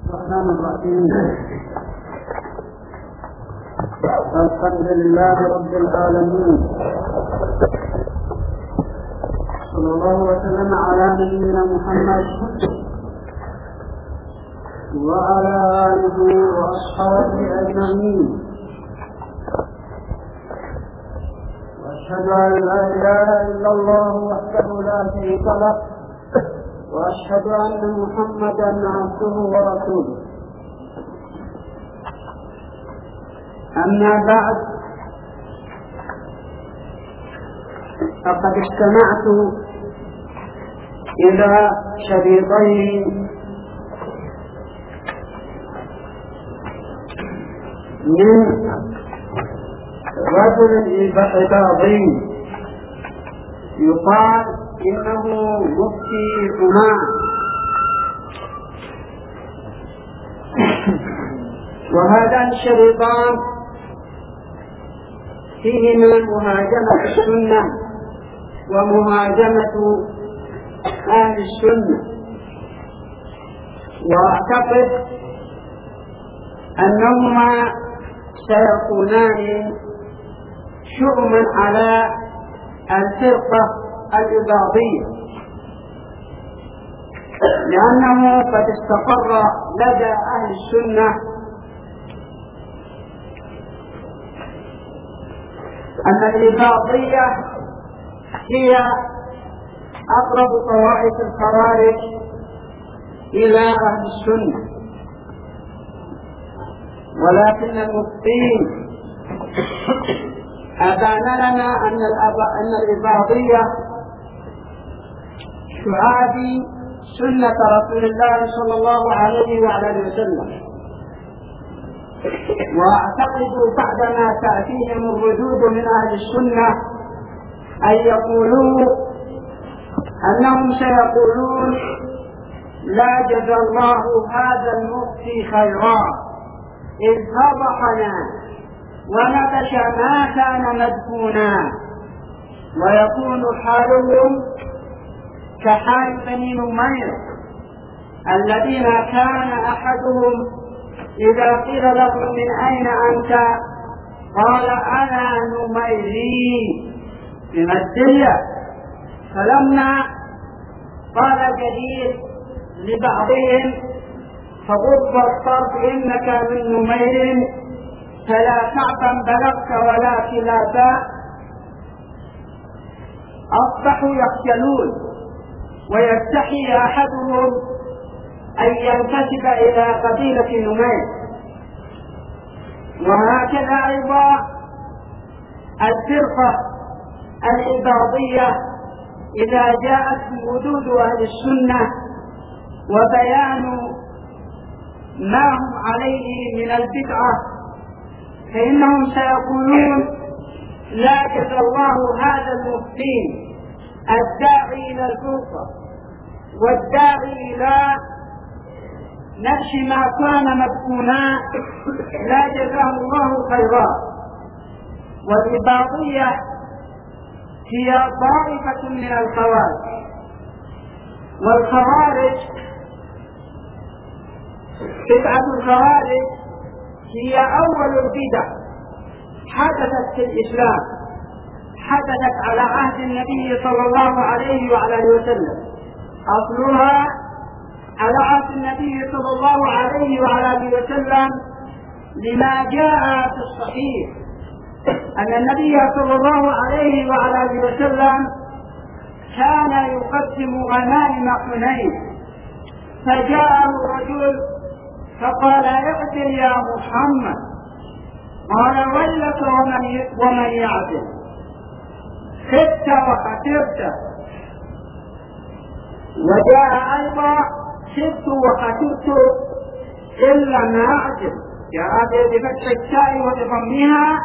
الرحمن الرحيم. الحمد لله رب العالمين، صلى الله وسلم على نبينا محمد وعلى آله وأصحابه أجمعين. وأشهد أن لا إله إلا الله وحده لا شريك له، وأشهد أن محمدا عبده ورسوله. أما بعد، فقد استمعت إلى شريطين من رجل عباضي يقال إنه مفتي عمان، وهذان الشريطان فيهما مهاجمة السنة ومهاجمة أهل السنة، وأعتقد أنهما سيكونان شؤما على الفرقة الإباضية، لأنه قد استقر لدى أهل السنة أن الإباضية هي أقرب طوائف الخوارج إلى أهل السنة، ولكن المفتين أبان لنا أن الإباضية تعادي سنة رسول الله صلى الله عليه وعلى وسلم. وأعتقد بعدما تأتيهم الردود من أهل السنة أن يقولوا أنهم سيقولون: لا جزى الله هذا المفتي خيرا إذ فضحنا ونبش ما كان مدفونا، ويكون حالهم كحال بني نمير الذين كان أحدهم إذا قيل له: من أين أنت؟ قال: أنا نميري بمدية. فلما قال جديد لبعضهم: فغض الطرف إنك من نمير فلا تعبا بلغت ولا كلابا، أصبحوا يخجلون ويستحي أحدهم أن ينتسب إلى قبيلة نمير. وهكذا أيضا الفرقة الإباضية إذا جاءت وجود أهل السنة وبيان ما هم عليه من البدعة، فإنهم سيقولون: لا جزى الله هذا المفتين الداعي إلى الفرقة والداعي إلى نفس ما كان مدفونا، لا جزاه الله خيرا. والإباضية هي طائفة من الخوارج، والخوارج بدعة الخوارج هي أول البدع حدثت في الإسلام، حدثت على عهد النبي صلى الله عليه وعلى وسلم. أصلها على عهد النبي صلى الله عليه وعلى وسلم، لما جاء في الصحيح أن النبي صلى الله عليه وعلى وسلم كان يقدم غنائم حنين، فجاءه رجل فقال: اعدل يا محمد. قال: ويلك ومن يعدل، خبت وخسرت. وجاء أيضا: خبت وخسرت إلا ما أعدل، جاء بفتح التاء وبضمها.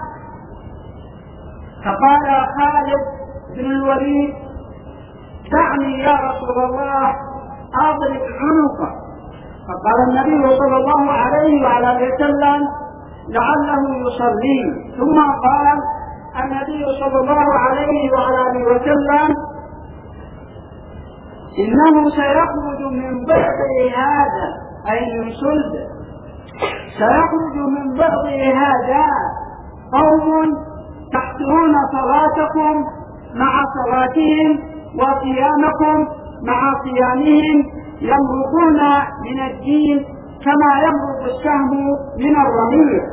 فقال خالد بن الوليد: دعني يا رسول الله أضرب عنقه. فقال النبي صلى الله عليه وعلى وسلم: لعله يصلي. ثم قال النبي صلى الله عليه وعلى وسلم: إنه سيخرج من بعضه هذا، أي من صلبه، سيخرج من بعضه هذا قوم تحقرون صلاتكم مع صلاتهم وصيامكم مع صيامهم، يمرقون من الدين كما يمرق السهم من الرمية.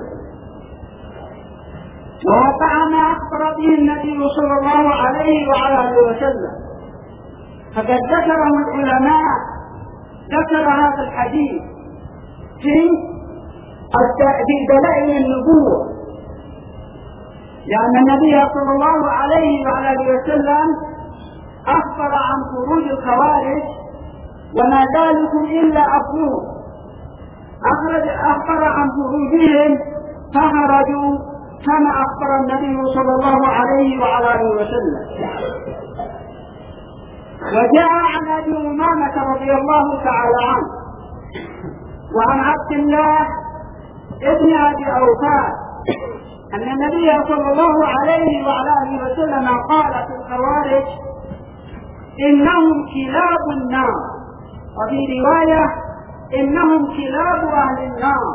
ووقع ما أخبر به النبي صلى الله عليه وعلى آله وسلم، فقد ذكره العلماء، ذكر هذا الحديث في دلائل النبوة، لأن النبي صلى الله عليه وعلى آله وسلم أخبر عن خروج الخوارج وما ذلكم إلا أفوه، أخبر عن خروجهم فخرجوا كما أخبر النبي صلى الله عليه وعلى آله وسلم. وجاء عن أبي أمامة رضي الله تعالى عنه وعن عبد الله ابن أبي أوفاء أن النبي صلى الله عليه وعلى آله وسلم قال في الخوارج: إنهم كلاب النار، وفي رواية: إنهم كلاب أهل النار.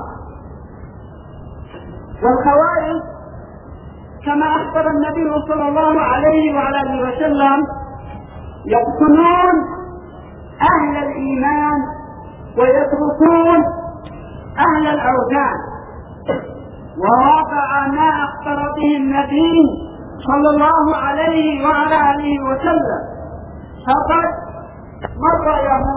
والخوارج كما أخبر النبي صلى الله عليه وعلى آله وسلم يقتلون أهل الإيمان ويتركون أهل الأوثان، ووقع ما أخبر به النبي صلى الله عليه وعلى آله وسلم. فقد مر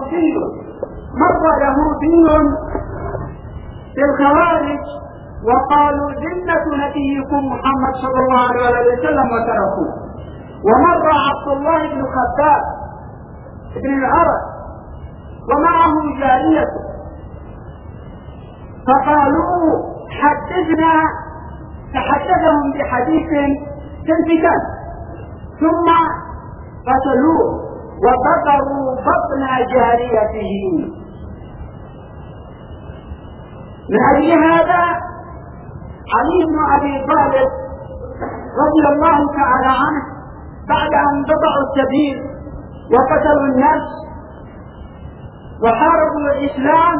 يهودي بالخوارج وقالوا ذمة نبيكم محمد صلى الله عليه وسلم وتركوه. ومر عبد الله بن خباب بن العرب ومعه جاريته فقالوا تحدثهم بحديث في الفتن، ثم قتلوه وقطعوا بطن جاريته. من أجل هذا علي بن أبي طالب رضي الله تعالى عنه بعد أن قطعوا السبيل وقتلوا النفس وحاربوا الإسلام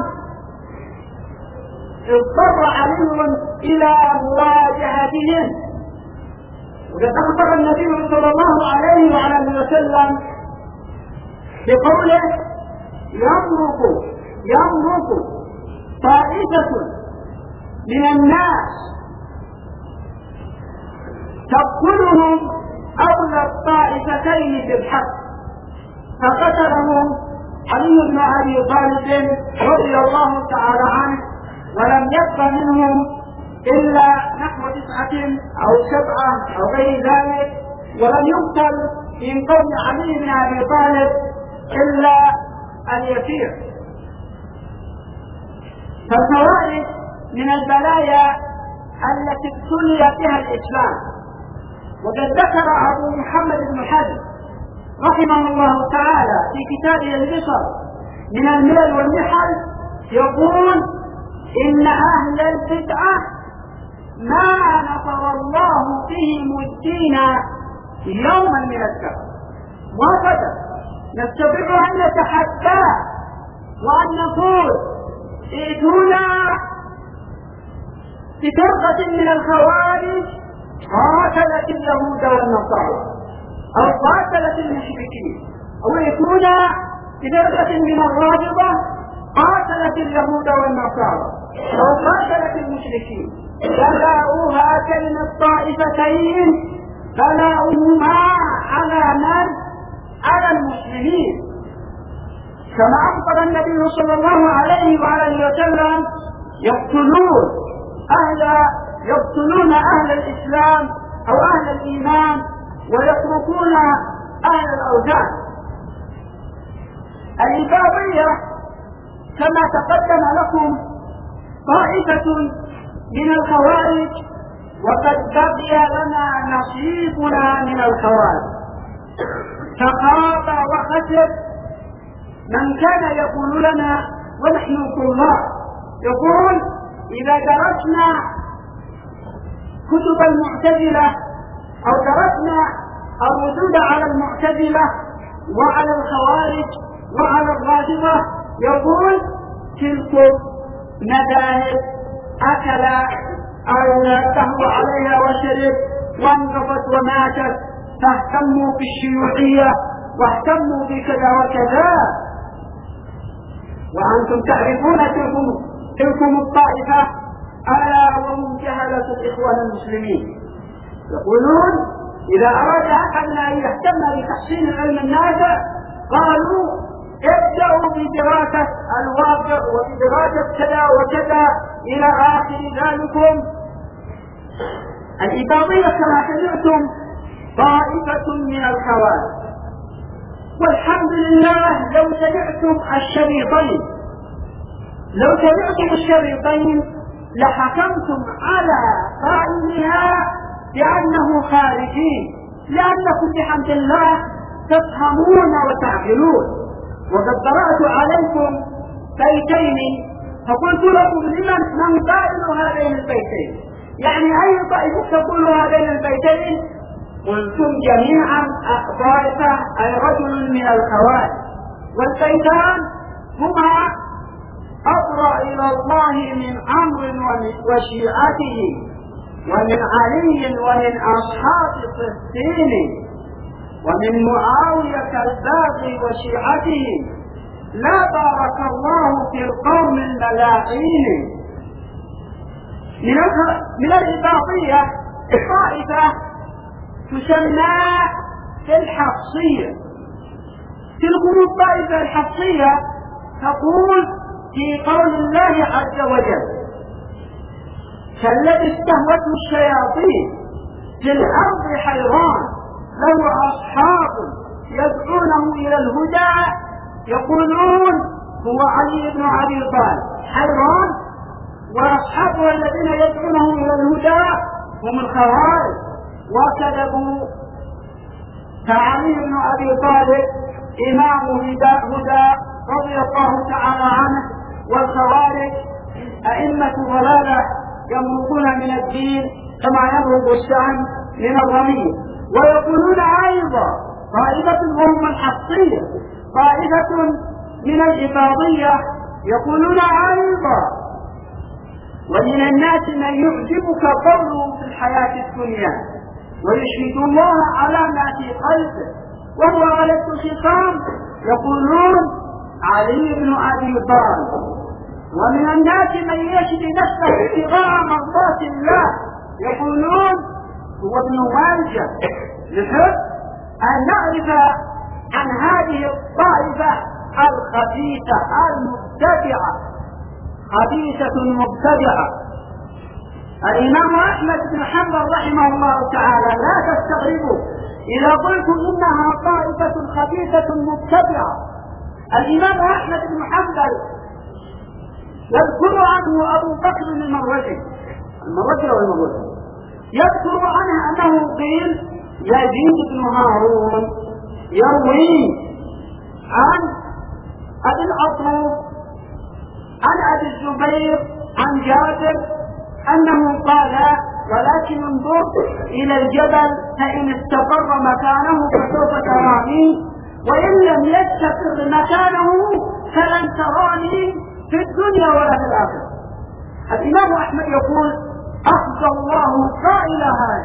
اضطر علي إلى مواجهتهم. وقد أخبر النبي صلى الله عليه وعلى آله وسلم بقوله: يمرق طائفة من الناس تقتلهم أولى الطائفتين بالحق، فقتلهم علي بن أبي طالب رضي الله تعالى عنه، ولم يبق منهم إلا نحو 9 أو 7 أو غير ذلك، ولم يقتل من قوم علي بن أبي طالب إلا اليسير. فالخوارج من البلايا التي ابتلي بها الإسلام. وقد ذكر أبو محمد بن حزم رحمه الله تعالى في كتابه البصر من الملل والنحل يقول: إن أهل البدعة ما نصر الله بهم الدين يوما من الدهر، وابدا نستطيع أن نتحدى وأن نقول: ائتونا بفرقة من الخوارج قاتلت اليهود والنصارى أو قاتلت المشركين، أو ائتونا بفرقة من الرافضة قاتلت اليهود والنصارى أو قاتلت المشركين. فلاؤوا هاتين الطائفتين فلاؤهما على من؟ على المسلمين، كما أخبر النبي صلى الله عليه وآله وسلم: يقتلون أهل الإسلام أو أهل الإيمان ويتركون أهل الأوثان. الإباضية كما تقدم لكم طائفة من الخوارج، وقد بقي لنا نصيبنا من الخوارج. فخاب وخسر من كان يقول لنا ونحن طلاب، يقول: إذا درسنا كتب المعتزلة أو درسنا الردود على المعتزلة وعلى الخوارج وعلى الرافضة يقول تلك مذاهب أكل أو تهوى عليها وشرب وانقضت وماتت، فاهتموا بالشيوعية واهتموا بكذا وكذا. وأنتم تعرفون تلكم الطائفة ألا وهم جهلة الإخوان المسلمين، يقولون إذا أراد أحدنا أن يهتم بتحسين العلم النافع قالوا ابدأوا بدراسة الواقع وبدراسة كذا وكذا إلى آخر ذلكم. الإباضية كما سمعتم طائفة من الخوارج، والحمد لله لو سمعتم الشريطين لحكمتم على قائلها بأنه خارجي، لأنكم بحمد الله تفهمون وتعقلون. وقد قرأت عليكم بيتين فقلت لكم من قائل هذين البيتين، يعني أي طائفة تقول هذين البيتين؟ قلتم جميعا طائفة أي رجل من الخوارج، والبيتان هما أقرأ إلى الله من عمرو وشيعته ومن علي ومن أصحاب فلسطين ومن معاوية الباغي وشيعته، لا بارك الله في القوم الملاعين. من الإباضية طائفة تسمى الحفصية. تلكم الطائفة الحفصية تقول في قول الله عز وجل: كالذي استهوته الشياطين في الأرض حيران له أصحاب يدعونه إلى الهدى يقولون هو علي بن أبي طالب حيران، وأصحابه الذين يدعونه إلى الهدى هم الخوارج وكذبوا. فعلي بن أبي طالب إمام هدى رضي الله تعالى عنه، والخوارج أئمة ضلالة يمرقون من الدين كما يمرق السهم من الرميم. ويقولون أيضا طائفة وهم الحفصية، طائفة من الإباضية يقولون أيضا: ومن الناس من يعجبك قوله في الحياة الدنيا ويشهد الله على ما في قلبه وهو غلط الخصام، يقولون علي بن أبي طالب. ومن الناس من يشهد نفسه ابتغاء مرضات الله، يقولون هو ابن مالجة. نحب أن نعرف عن هذه الطائفة الخبيثة المبتدعة، خبيثة مبتدعة. الإمام أحمد بن حنبل رحمه الله تعالى لا تستغربوا إذا قلت إنها طائفة خبيثة مبتدعة. الإمام أحمد بن حنبل يذكر عنه أبو بكر المروزي يذكر عنه أنه قيل يزيد بن هارون يروي عن أبي الأطروف عن أبي الزبير عن جابر أنه قال: ولكن انظر إلى الجبل فإن استقر مكانه فسوف تراني، وإن لم يستقر مكانه فلن تراني في الدنيا ولا في الآخرة. الإمام أحمد يقول: أخزى الله قائل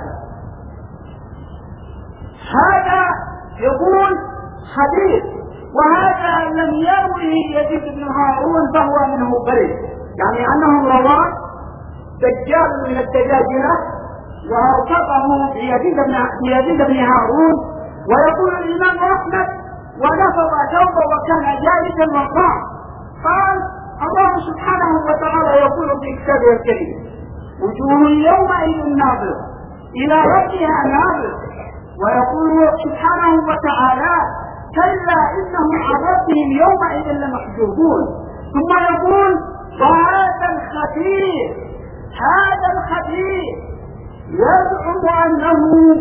هذا يقول حديث، وهذا لم يروه يزيد بن هارون فهو منه بريء، يعني أنه رواه دجال من الدجاجلة وارتقه بيزيد بن هارون. ويقول الإمام أحمد: ونفض ثوبه وكان جالسا وقام. قال الله سبحانه وتعالى يقول في كتابه الكريم: وجوه يومئذ ناظرة إلى ربها ناظرة. ويقول سبحانه وتعالى: كلا إنهم عن ربهم يومئذ لمحجوبون. ثم يقول: وهذا الخبيث يزعم أنه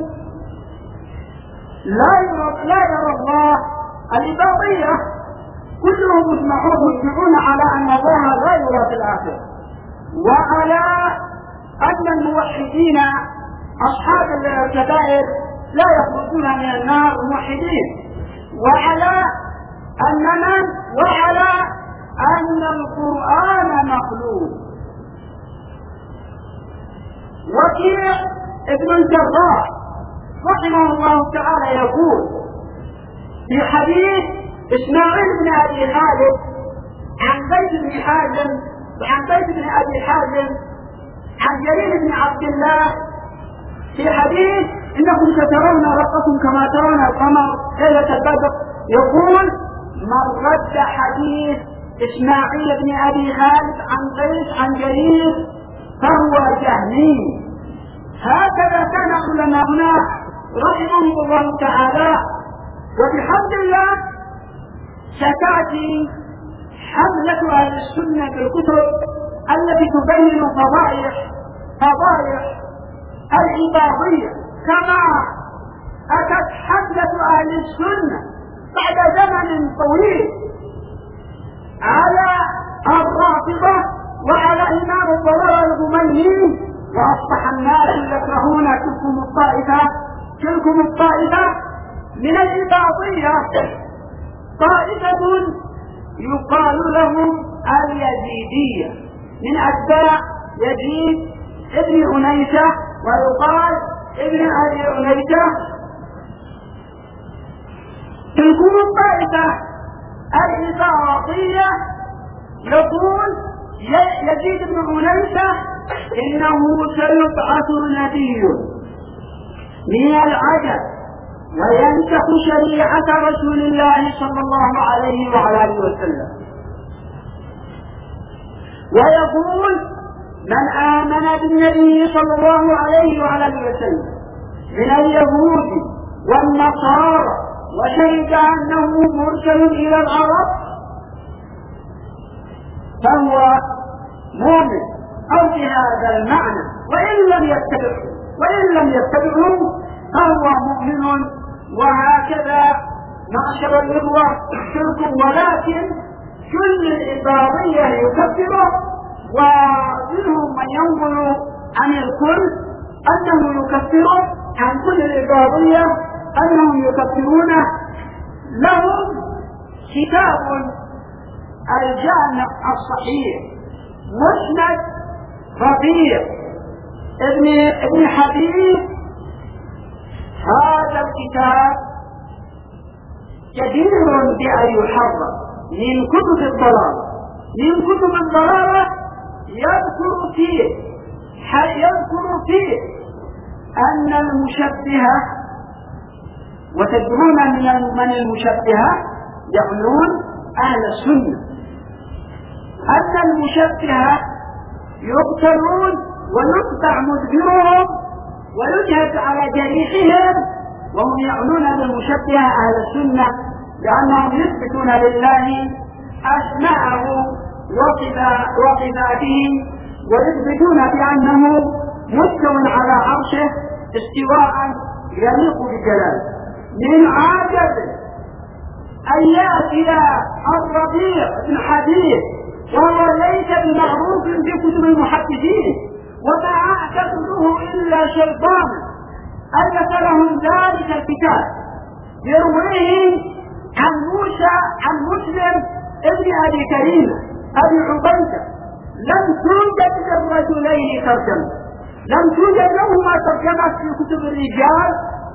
لا يرى الله. الإباضية كلهم مجمعون على أن الله لا يرى في الآخرة، وعلى أن الموحدين أصحاب الكبائر لا يخرجون من النار موحدين، وعلى أن من وعلى أن القرآن مخلوق. وكيع ابن الجراح رحمه الله تعالى يقول في حديث إسماعيل بن أبي حازم عن زيد بن حازم وعن زيد بن أبي حازم عن جرير بن عبد الله في حديث إنكم سترون ربكم كما ترون القمر ليلة البدر، يقول من رد حديث إسماعيل بن أبي خالد عن قيس عن جرير فهو جهمي. هكذا كان علماؤنا رحمهم الله تعالى. وبحمد الله ستأتي حملة أهل السنة في الكتب التي تبين فضائح العبادية كما أتت حملة أهل السنة بعد زمن طويل على الرافضة وعلى إمام الضلال الغميني، وأصبح الناس يكرهون تلكم الطائفة من العبادية طائفة يقال لهم اليزيدية من أتباع يزيد ابن أنيسة، ويقال ابن أبي أنيسة. تلكم الطائفة العبادية يقول يزيد بن أنيسة إنه سيبعث نبي من العجب وينسخ شريعة رسول الله صلى الله عليه وعلى آله وسلم، ويقول من آمن بالنبي صلى الله عليه وعلى آله وسلم من اليهود والنصارى وشهد أنه مرسل إلى العرب فهو مؤمن أو بهذا المعنى، وإن لم يتبعه فهو مؤمن. وهكذا معشر الإخوة شرك، ولكن كل الإباضية يكفره، ومنهم من ينقل عن الكل أنه يكفره عن كل الإباضية أنهم يكفرونه. لهم كتاب الجامع الصحيح مسند ربيع ابن حبيب. هذا الكتاب جدير بأن يحرر من كتب الضلالة. يذكر فيه أن المشبهة، وتدرون من المشبهة يعنون أهل السنة، أن المشبهة يقتلون ويقطع مدبرهم ويجهد على جريحهم، وهم يعنون بالمشبهة أهل السنة لأنهم يثبتون لله أسماءه وصفاته ويثبتون بأنه مستو على عرشه استواء يليق بجلاله. من عجب أن يأتي الربيع بن حبيب وهو ليس بمعروف بكتب المحدثين وما أعتقده إلا شيطان ألف لهم ذلك الكتاب يرويه عن مسلم ابن أبي كريمة أبي عبيدة. لم توجد للرجلين ترجمة، لم توجد لهما ترجمة في كتب الرجال.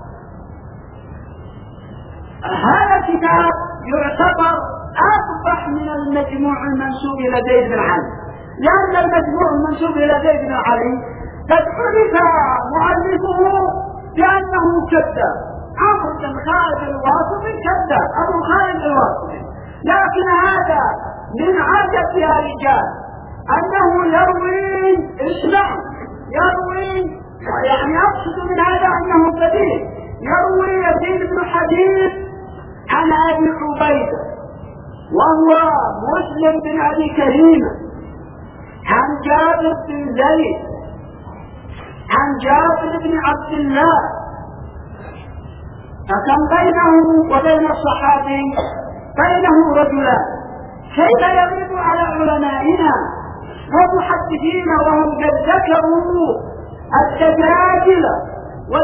هذا الكتاب يعتبر أقبح من المجموع المنسوب إلى زيد بن علي، لأن المجموع المنسوب إلى زيد بن علي قد عرف مؤلفه بأنه كذاب، عمرو بن خالد الواسطي كذاب، أبو خالد الواسطي. لكن هذا من عجب يا رجال أنه يروي يعني أقصد من هذا أنه بديل يروي يزيد بن حبيب عن أبي عبيدة وهو مسلم بن أبي كريمة عن جابر بن زيد عن جابر بن عبد الله. فكم بينه وبين الصحابي بينه رجلان، كيف يغيب على علمائنا ومحدثين وهم قد ذكروا الدجاجل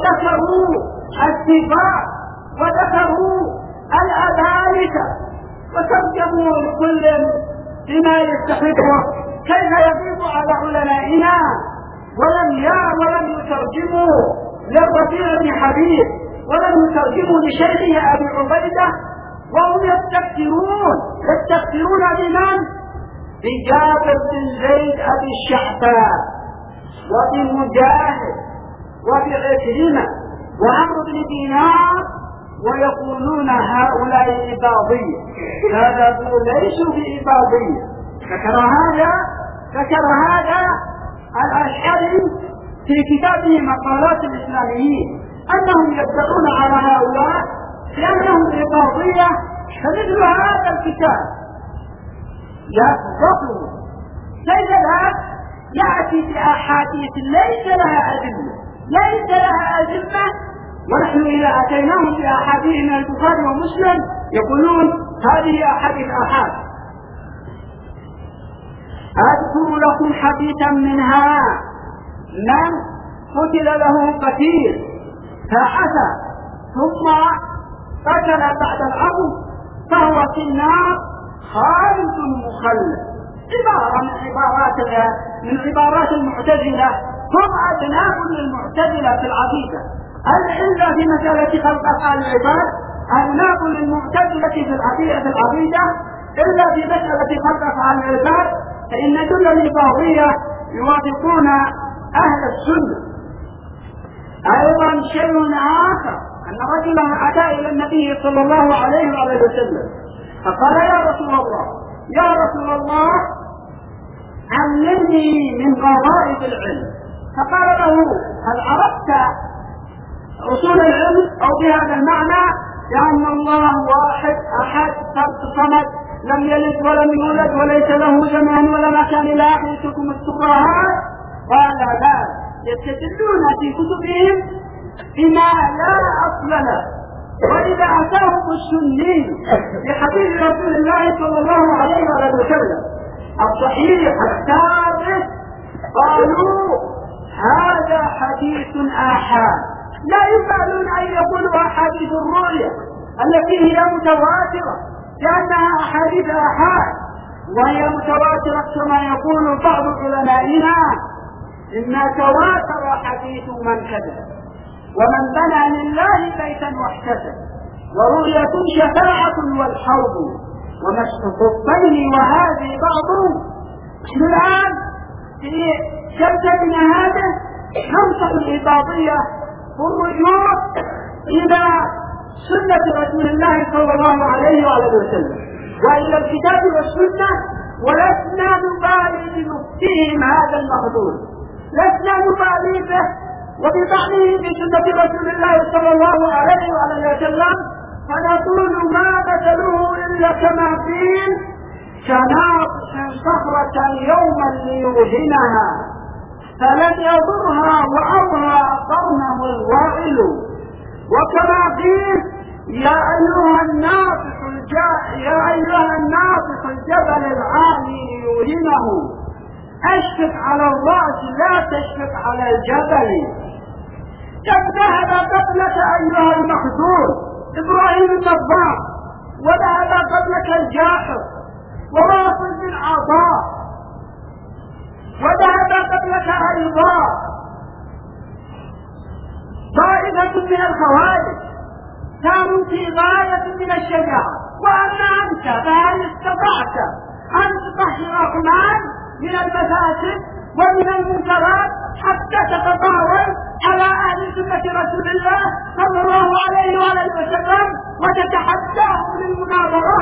وذكروا السباع وذكروا الأباركة وترجموا لكل بما يستحقه. كيف يضيق على علمائنا ولم يترجموا للربيع بن حبيب ولم يترجموا لشيخه أبي عبيدة، وهم يستكثرون بمن؟ بجابر بن زيد أبي الشعباء وبمجاهد وبعكرمة وعمرو بن دينار، ويقولون هؤلاء إباضية. هذا ليسوا بإباضية. ذكر هذا الأشعري في كتابه مقالات الإسلاميين أنهم يدعون على هؤلاء لأنهم إباضية. فمثل هذا الكتاب يصدقه سيدنا يأتي بأحاديث ليس لها أدلة، ونحن إذا أتيناهم بأحاديث من البخاري ومسلم يقولون هذه أحاديث آحاد. أذكر لكم حديثا منها: من قتل له قتيل فعفى ثم قتل بعد الأمر فهو في النار خالد مخلد. عبارة من عبارات المعتزلة. هم أبناء للمعتزلة في العقيدة. العلة في مسألة خلق أفعال العباد أبناء للمعتزلة في العقيدة، إلا في مسألة خلق أفعال العباد فإن كل الإباضية يوافقون أهل السنة. أيضا شيء آخر أن رجلا أتى إلى النبي صلى الله عليه وسلم فقال: يا رسول الله علمني من غرائب العلم. فقال له: هل عرفت أصول العلم؟ أو بهذا المعنى لأن الله واحد أحد فرد صمد لم يلد ولم يولد وليس له زمان ولا مكان لا يحيطكم السفهاء. قال: لا، يستدلون في كتبهم بما لا أصل له. وإذا أتاهم السني بحديث رسول الله صلى الله عليه وسلم الصحيح الثابت قالوا هذا حديث آحاد. لا يفعلون أن يقولوا أحاديث الرؤيا التي هي متواترة لأنها أحاديث آحاد، وهي متواترة كما يقول بعض علمائنا: إن تواتر حديث من كذب ومن بنى لله بيتا واحتسب ورؤية شفاعة والحوض ومسح الخفين وهذه بعض. الآن في جلستنا هذه ننصح الإباضية والرجوع إلى سنة رسول الله صلى الله عليه وسلم وإلى الكتاب والسنة، ولسنا نبالي بمفتهم هذا المخذول، لسنا نبالي به وبطعنه بسنة رسول الله صلى الله عليه وسلم، فنقول ما مثله إلا كما قيل: كناطح صخرة يوما ليوهنها فلن يضرها وأوهى قرنه الوائل. وكما قيل: يا أيها الناطح الجبل العالي ليوهنه أشفق على الرأس لا تشفق على الجبل. قد ذهب قبلك أيها المخذول إبراهيم النظام، وذهب قبلك الجاحظ وواصل بن عطاء، وذهب قبلك أيضا طائفة من الخوارج كانوا في غاية من الشجاعة. وأما أنت فهل استطعت أن تطهر عمان من المفاسد ومن المنكرات حتى تتطاول على أهل سنة رسول الله صلى الله عليه وسلم وتتحداهم للمناظرة؟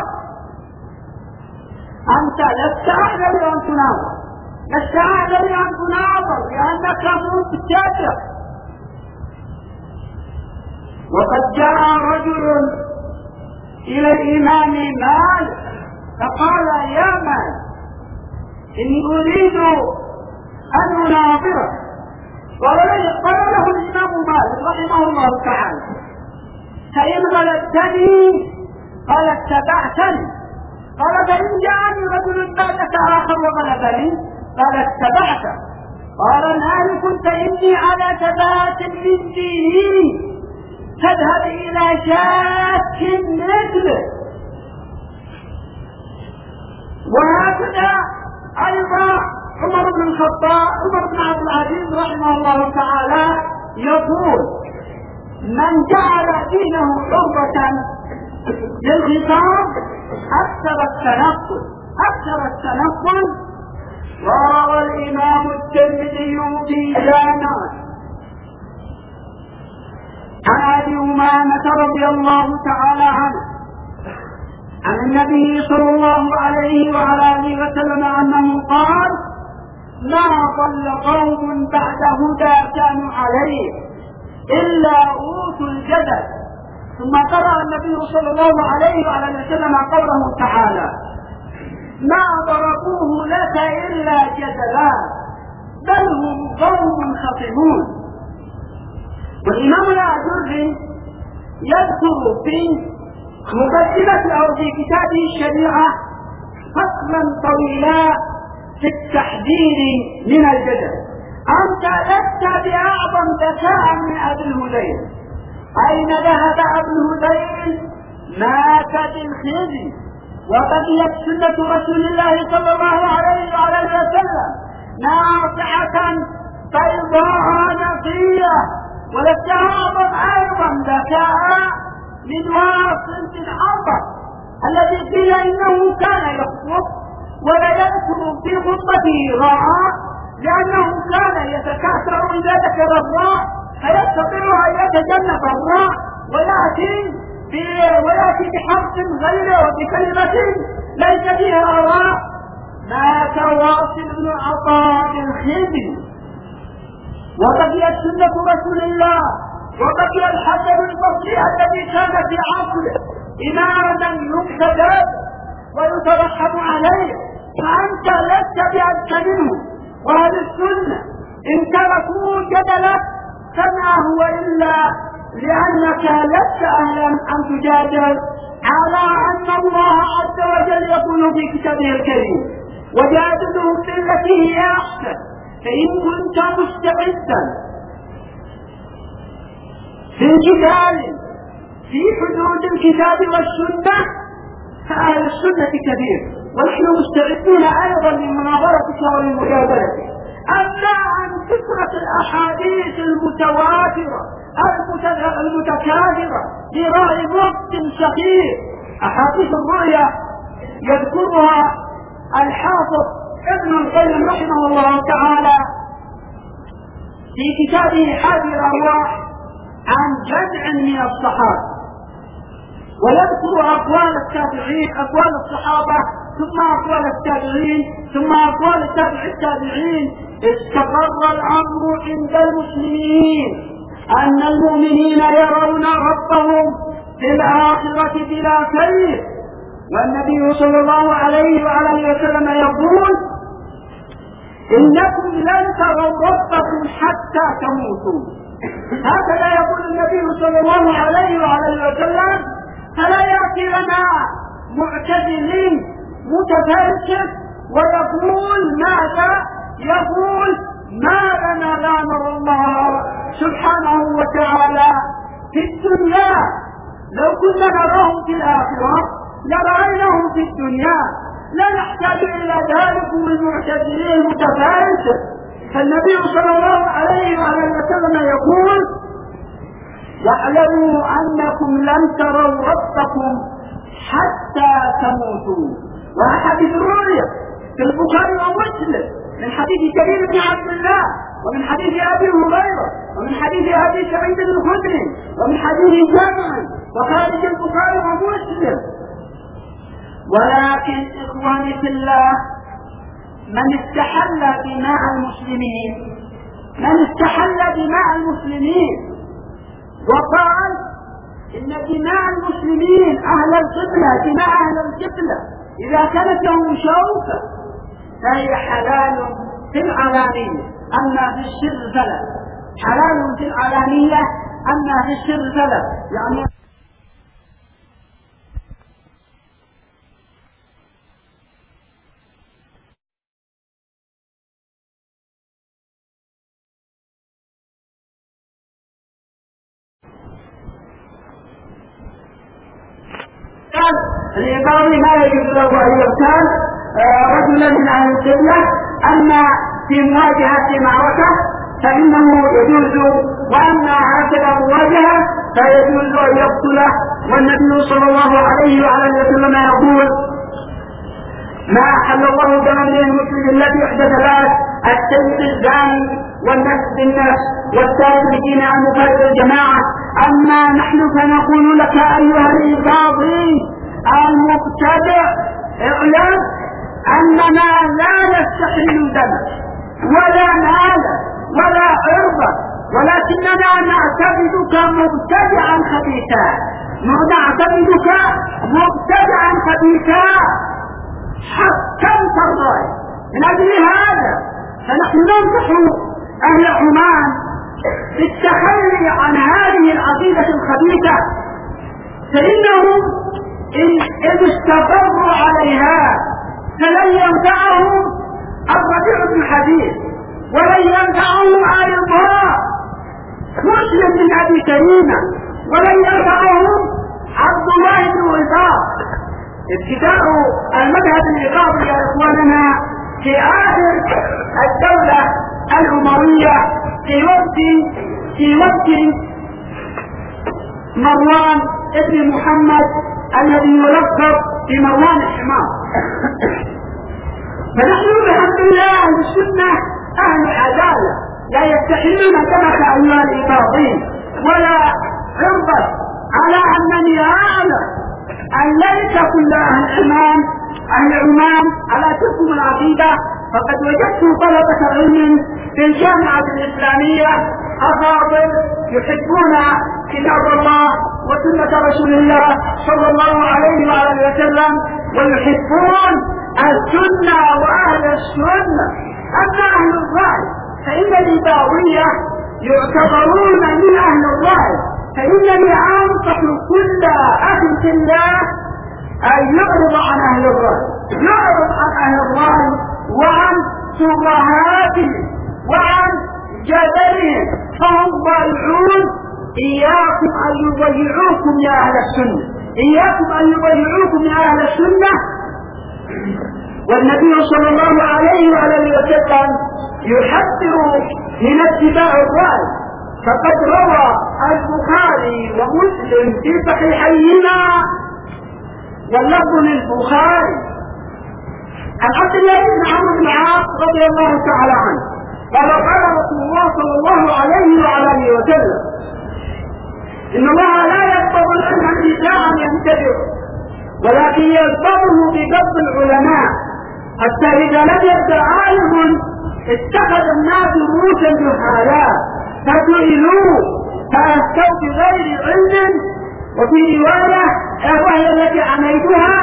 أنت لست أعلم أن تناظر، لأنك مبتدع. وقد جاء رجل إلى الإمام مالك فقال: يا مالك إني أريد أن أناظره. قال له الإمام مالك رحمه الله تعالى: فإن غلبتني قال اتبعتني. قال: فإن جاءني رجل بعدك آخر وغلبني قال اتبعته. قال: مالك فإني على ثبات من ديني فاذهب إلى شاك مثله. وهكذا أيضا عمر بن الخطاب عمر بن عبد العزيز رحمه الله تعالى يقول: من جعل دينه عرضة للخطاب أكثر التنقل. وروى الإمام الترمذي في جامعه عن أبي أمامة رضي الله تعالى عنه عن النبي صلى الله عليه وعلى آله وسلم أنه قال: ما ضل قوم بعد هدى كانوا عليه إلا أوتوا الجدل. ثم قرأ النبي صلى الله عليه وعلى آله وسلم قوله تعالى: ما ضربوه لك إلا جدلا بل هم قوم خصمون. والإمام الآجري يذكر في مقدمة أو في كتابه الشريعة فصلا طويلا في التحذير من الجدل. أنت لست بأعظم ذكاء من أبي الهذيل. أين ذهب أبو الهذيل؟ مات بالخزي، وبقيت سنة رسول الله صلى الله عليه وعلى وسلم ناصعة بيضاء نقية. ولست أعظم أيضا ذكاء من واصل بن عمرو الذي قيل إنه كان يخطب ولا يذكر في خطبته راء، لأنه كان يتكاثر إذا ذكر الراء فيستطيع أن يتجنب الراء ويأتي بحرف غيره وبكلمة ليس فيها راء. مات واصل بن عطاء الخزي، وبقيت سنة رسول الله، وبقي الحسن البصري الذي كان في عصره إماما يقتدى ويترحم عليه. فأنت لست بأذكى منه. وأهل السنة إن تركوا جدلك فما هو إلا لأنك لست أهلا أن تجادل على أن الله عز وجل يقول في كتابه الكريم: وجادلهم بالتي هي أحسن. فإن كنت مستعدا في الجدال في حدود الكتاب والسنة فأهل السنة كثير، ونحن مستعدون أيضا للمناظرة وللمجادلة. أما عن كثرة الأحاديث المتواترة المتكاثرة لرأي وقت صغير، أحاديث الرؤيا يذكرها الحافظ ابن القيم رحمه الله تعالى في كتابه حادي الأرواح عن جمع من الصحابة، ويذكر أقوال التابعين، أقوال الصحابة، ثم أقوال التابعين، ثم أقوال التابعين. استقر الأمر عند المسلمين أن المؤمنين يرون ربهم في الآخرة بلا كيف. والنبي صلى الله عليه وعلى وسلم يقول: إنكم لن تروا ربكم حتى تموتوا. هكذا يقول النبي صلى الله عليه وعلى وسلم. فلا يأتي لنا معتزل متفلسف ويقول ماذا؟ يقول: ما لنا لا نرى الله سبحانه وتعالى في الدنيا، لو كنا نراهم في الآخرة لرأيناهم في الدنيا، لا نحتاج إلى ذلك المعتزلين المتفلسف. فالنبي صلى الله عليه وسلم يقول: واعلموا أنكم لن تروا ربكم حتى تموتوا. وحديث الرؤيا في البخاري ومسلم من حديث كريم بن عبد الله، ومن حديث أبي هريرة، ومن حديث أبي سعيد الخدري، ومن حديث جابر وخارج البخاري ومسلم. ولكن إخواني في الله، من استحل دماء المسلمين وقال إن دماء المسلمين أهل القبلة إذا كانت لهم شوكة فهي حلال في العلانية، أما في السر فلا. حلال في العلانية أما في السر فلا. يعني الإقامة ما يجوز له أن يغتال رجلا من أهل القبلة أما في مواجهة معركة فإنه يجوز، وأما هكذا مواجهة فيجوز أن يقتله. والنبي صلى الله عليه وعلى وسلم يقول: ما أحل الله دم امرئ مسلم الذي احدث ثلاث: السيد الزاني والنفس بالنفس والتارك لدين عن مفارق الجماعة. أما نحن فنقول لك أيها الإباضي المبتدع: اعلم أننا لا نستحل دمك ولا مالا ولا عرضا، ولكننا نعتقدك مبتدعا خبيثا، نعتقدك مبتدعا خبيثا حكمت الرأي. من أجل هذا فنحن ننصح أهل عمان بالتخلي عن هذه العقيدة الخبيثة، فإنهم إن استقروا عليها فلن ينفعهم الربيع بن حديث، ولن ينفعهم أيضا مسلم بن أبي كريمة، ولن ينفعهم عبد الله بن وفاق. ابتداء المذهب الإيقاظي يا إخواننا في آخر الدولة الأموية في وقت مروان ابن محمد الذي يلقب بمروان الحمار. فنحن بحمد الله أهل السنة أهل عدالة، لا يستحلون دمك أيها الإيقاظين ولا عرضك، على أنني أعلم أن ليس كل أهل عمان على تلك العقيدة. فقد وجدت طلبة علم في الجامعة الإسلامية أفاضل يحبون كتاب الله وسنة رسول الله صلى الله عليه وآله وسلم، ويحبون السنة وأهل السنة. أما أهل الرأي فإن الإباضية يعتبرون من أهل الرأي، فإنني أنصح كل أخ في الله أن يعرض عن أهل الرأي، يعرض عن أهل الرأي وعن شبهاتهم وعن جدلهم، فهم ضائعون. إياكم أن يضيعوكم يا أهل السنة، إياكم أن يضيعوكم يا أهل السنة. والنبي صلى الله عليه وآله وسلم يحذر من اتباع الرأي، فقد روى البخاري ومسلم في صحيحيهما واللفظ للبخاري عن عبد الله بن عمرو بن العاص رضي الله تعالى عنه قال: قال رسول الله صلى الله عليه وآله وسلم: إن الله لا يقبض العلم انتزاعا ينتبه، ولكن يقبضه بقبض العلماء، حتى إذا لم يبقى عالم اتخذ الناس رؤوسا جهالا فسئلوا فأفتوا بغير علم. وفي رواية وهي التي عميتها: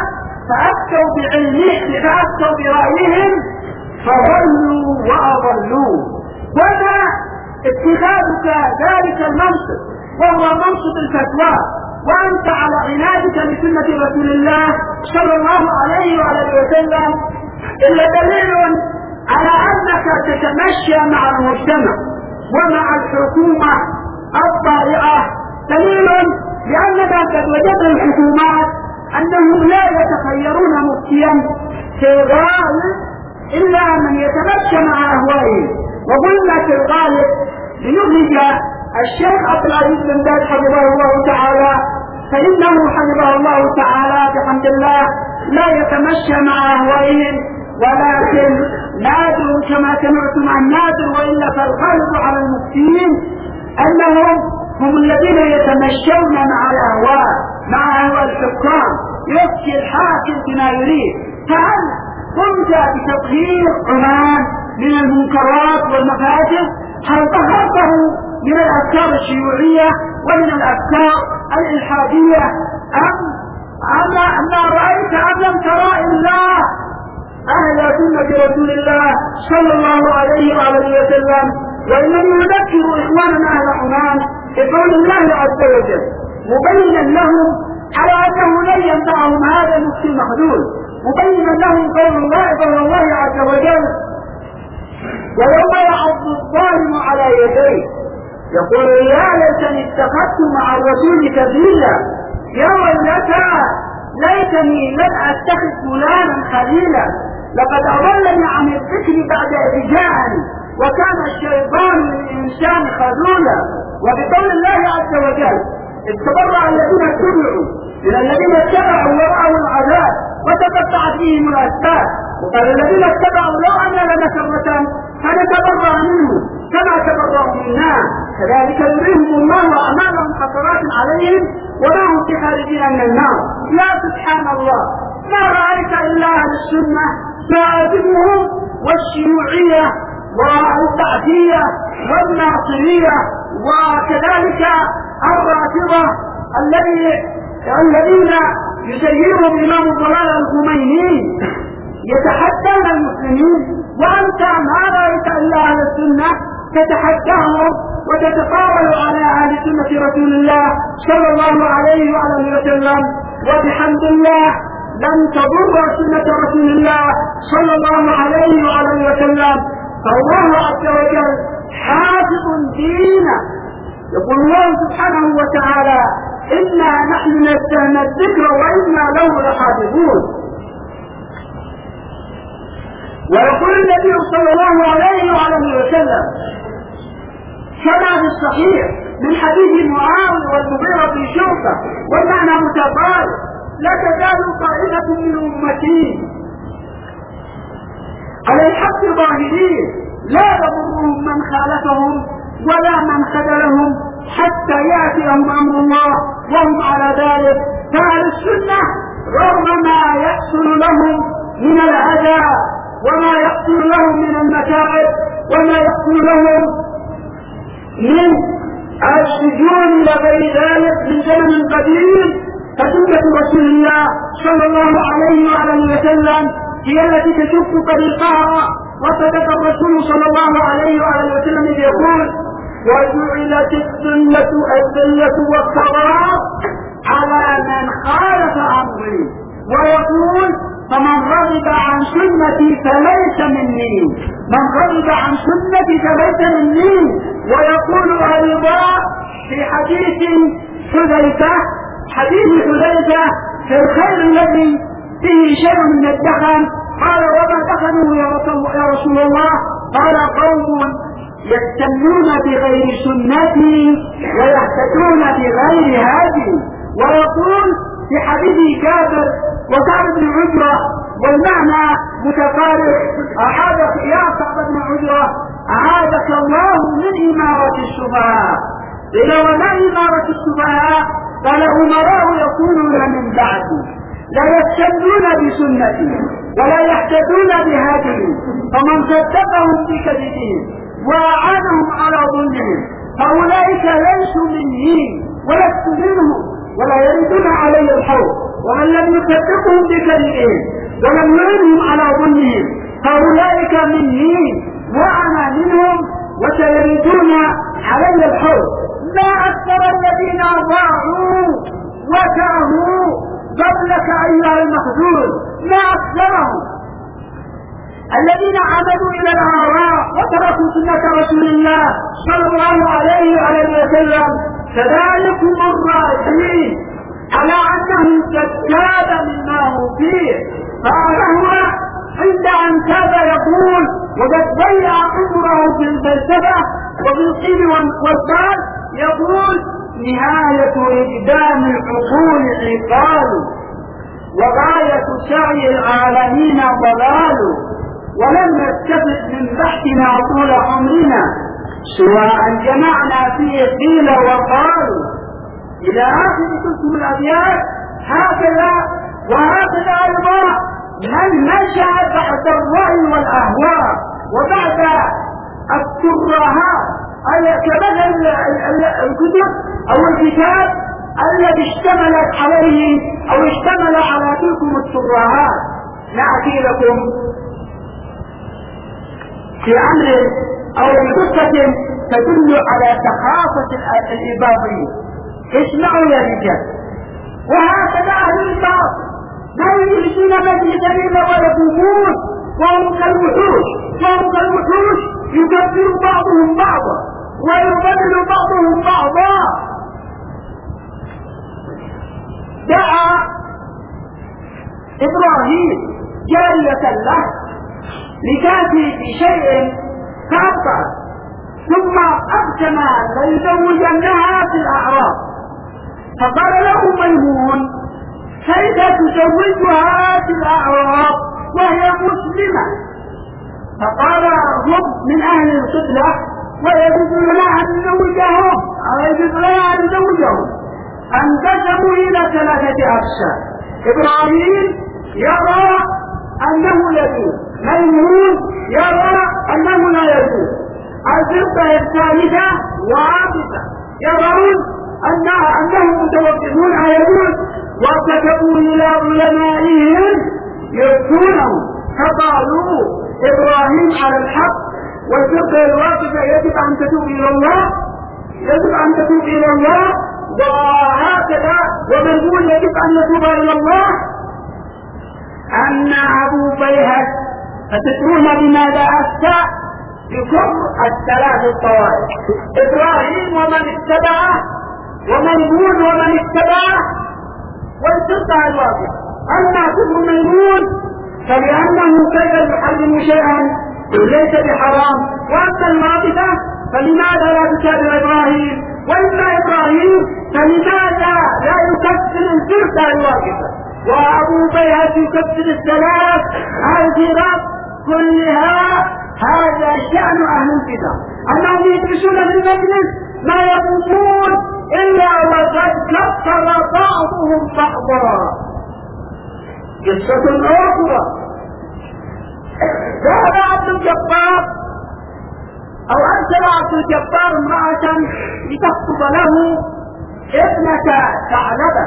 فأفتوا برأيهم فضلوا وأضلوا. وما اتخاذك ذلك المنصب وهو منصب الفتوى وأنت على عنادك لسنة رسول الله صلى الله عليه وآله وسلم إلا دليل على أنك تتمشى مع المجتمع ومع الحكومة الطائعة، دليل لأننا قد وجدنا الحكومات أنهم لا يتخيرون مفتيا في الغالب إلا من يتمشى مع أهوائهم. وقلنا في الغالب ليخرج الشيخ عبد العزيز بن باز حفظه الله تعالى، فإنه حفظه الله تعالى بحمد الله لا يتمشى مع أهوائهم، ولكن نادوا كما سمعتم عن نادوا، وإلا فالغالب على المفتين أنهم هم الذين يتمشون مع الأهواء، مع أهواء الحكام، يفتي الحاكم بما يريد. فهل قمت بتطهير عمان من المنكرات والمفاسد؟ هل طهرته من الأفكار الشيوعية ومن الأفكار الإلحادية أم رأيت أم لم ترى إلا أهل سنة رسول الله صلى الله عليه وآله وسلم؟ وإنني أذكر إخواننا أهل عمان بقول الله عز وجل مبينا لهم على أنه لن ينفعهم هذا المفتي المحدود، مبينا لهم قول الله عز وجل: ويوم يعض الظالم على يديه يقول يا ليتني اتخذت مع الرسول سبيلا، يا ويلتى ليتني لم اتخذ فلانا خليلا، لقد أضلني عن الذكر بعد إذ جاءني وكان الشيطان للإنسان خذولا. وبقول الله عز وجل إذ تبرأ الذين اتبعوا من الذين اتبعوا ورأوا العذاب وتقطعت بهم الأسباب. وقال الذين اتبعوا لو أن لنا كرة فنتبرأ منهم كما تبرأوا منا كذلك يريهم الله أعمالهم حسرات عليهم وما هم بخارجين من النار. يا سبحان الله، ما رأيت إلا أهل السنة تعذبهم والشيوعية والتعدية والناصرية وكذلك الرافضة الذين يسيرهم إمام الضلال الخميني يتحدون المسلمين، وأنت ما رأيت إلا أهل السنة تتحداهم وتتقاول على أهل سنة رسول الله صلى الله عليه وآله وسلم. وبحمد الله لن تضر سنة رسول الله صلى الله عليه وآله وسلم، فالله عز وجل حافظ دينه. يقول الله سبحانه وتعالى إنا نحن نزلنا الذكر وإنا له لحافظون. ويقول النبي صلى الله عليه وآله وسلم كما في الصحيح من حديث معاوية والمغيرة في شعبة والمعنى متقارب: لا تزال طائفة من أمتي على الحق ظاهرين لا يضرهم من خالفهم ولا من خذلهم حتى يأتيهم أمر الله وهم على ذلك. فأهل السنة رغم ما يحصل لهم من الأذى وما يحصل لهم من المتاعب وما يحصل لهم من السجون وغير ذلك من زمن قديم، فسنة رسول الله صلى الله عليه وآله وسلم هي التي تشق طريقها. وصدق الرسول صلى الله عليه وآله وسلم إذ يقول: وجعلت الذلة والكرامة على من خالف أمري. ويقول: فمن رغب عن سنتي فليس مني، من رغب عن سنتي فليس مني. ويقول أيضا في حديث حذيفة في الخير الذي فيه شيء من الدخن قال: وما دخنوا يا رسول الله؟ قال: قوم يستنون بغير سنتي ويهتدون بغير هادي. ويقول في حديث جابر وكعب بن عجرة والمعنى متقارب: أعاذك يا كعب بن عجرة أعاذك الله من إمارة السفهاء. إلى وما إمارة السفهاء؟ قال: أمراء يكونون من بعدي لا يستنون بسنتي ولا يهتدون بهدي، فمن صدقهم بكذبهم وأعانهم على ظلمهم فأولئك ليسوا مني ولست منهم ولا يردون علي الحوض. ومن لم يصدقهم بكذبهم ولم يعينهم على ظلمهم فأولئك مني وأنا منهم وسيردون علي الحوض. ما أكثر الذين ضاعوا وتاهوا قبلك أيها المخذول، ما أكثرهم الذين عمدوا إلى الآراء وتركوا سنة رسول الله صلى الله عليه وسلم. كذلكم الراجين على أنه كذاب مما هو فيه، فهو عند أن كاد يقول وقد ضيع عمره في الفلسفة وبالقيل والقال يقول: نهاية إقدام العقول عقال وغاية سعي العالمين ضلال، ولم نستفد من بحثنا طول عمرنا سواء جمعنا فيه قيل وقالوا. إلى آخر قسم الأبيات. وهكذا أيضا من نشأ بعد الرأي والأهواء وبعد الترهات، كمثل الكتب أو الكتاب الذي اشتملت عليه أو اشتمل على تلكم الترهات. نأتي لكم في أمر أو بقصة تدل على ثقافة الإباضية. اسمعوا يا رجال. وهكذا أهل الباطل لا يجلسون مجلسين ولا جمهور وهم كالوحوش يكفر بعضهم بعضا ويضلل بعضهم بعضا. دعا إبراهيم جارية له لتأتي بشيء فأبطل، ثم أقسم ليزوجنها في الأعراض. فقال له ميمون: كيف تزوجها في الأعراض وهي مسلمة؟ فقال: هم من أهل القبلة ويجوز لنا أن نزوجهم، فانقسموا إلى 3 أقسام. إبراهيم يرى أنه يجوز، ميمون يرى أنه لا يجوز. الفرقة الثالثة وعابثة يرون أنهم متوقفون على يجوز، وكتبوا إلى علمائهم يفتونهم فقالوا إبراهيم على الحق، والفرقة الواقفة يجب أن تتوب إلى الله، وهكذا وميمون يجب أن يتوب إلى الله. أما أبو بيهق فتدرون بماذا أفتى؟ بكفر 3 الطوائف: إبراهيم ومن اتبعه، وميمون ومن اتبعه، والفرقة الواقفة. أما كفر ميمون فلأنه كيف يحرم شيئا ليس بحرام، وأما الواقفة فلماذا لا تتابع إبراهيم؟ وإما إبراهيم فلماذا لا يكفر الفرقة الواقفة؟ وأبو بيهق يكفر 3 الفرق كلها. هذا شأن أهل البدع، أنهم يجلسون في المجلس ما يقومون إلا وقد كفر بعضهم بعضا. قصة أخرى: ذهب عبد الجبار أو أرسل عبد الجبار امرأة لتخطب له ابنة ثعلبة،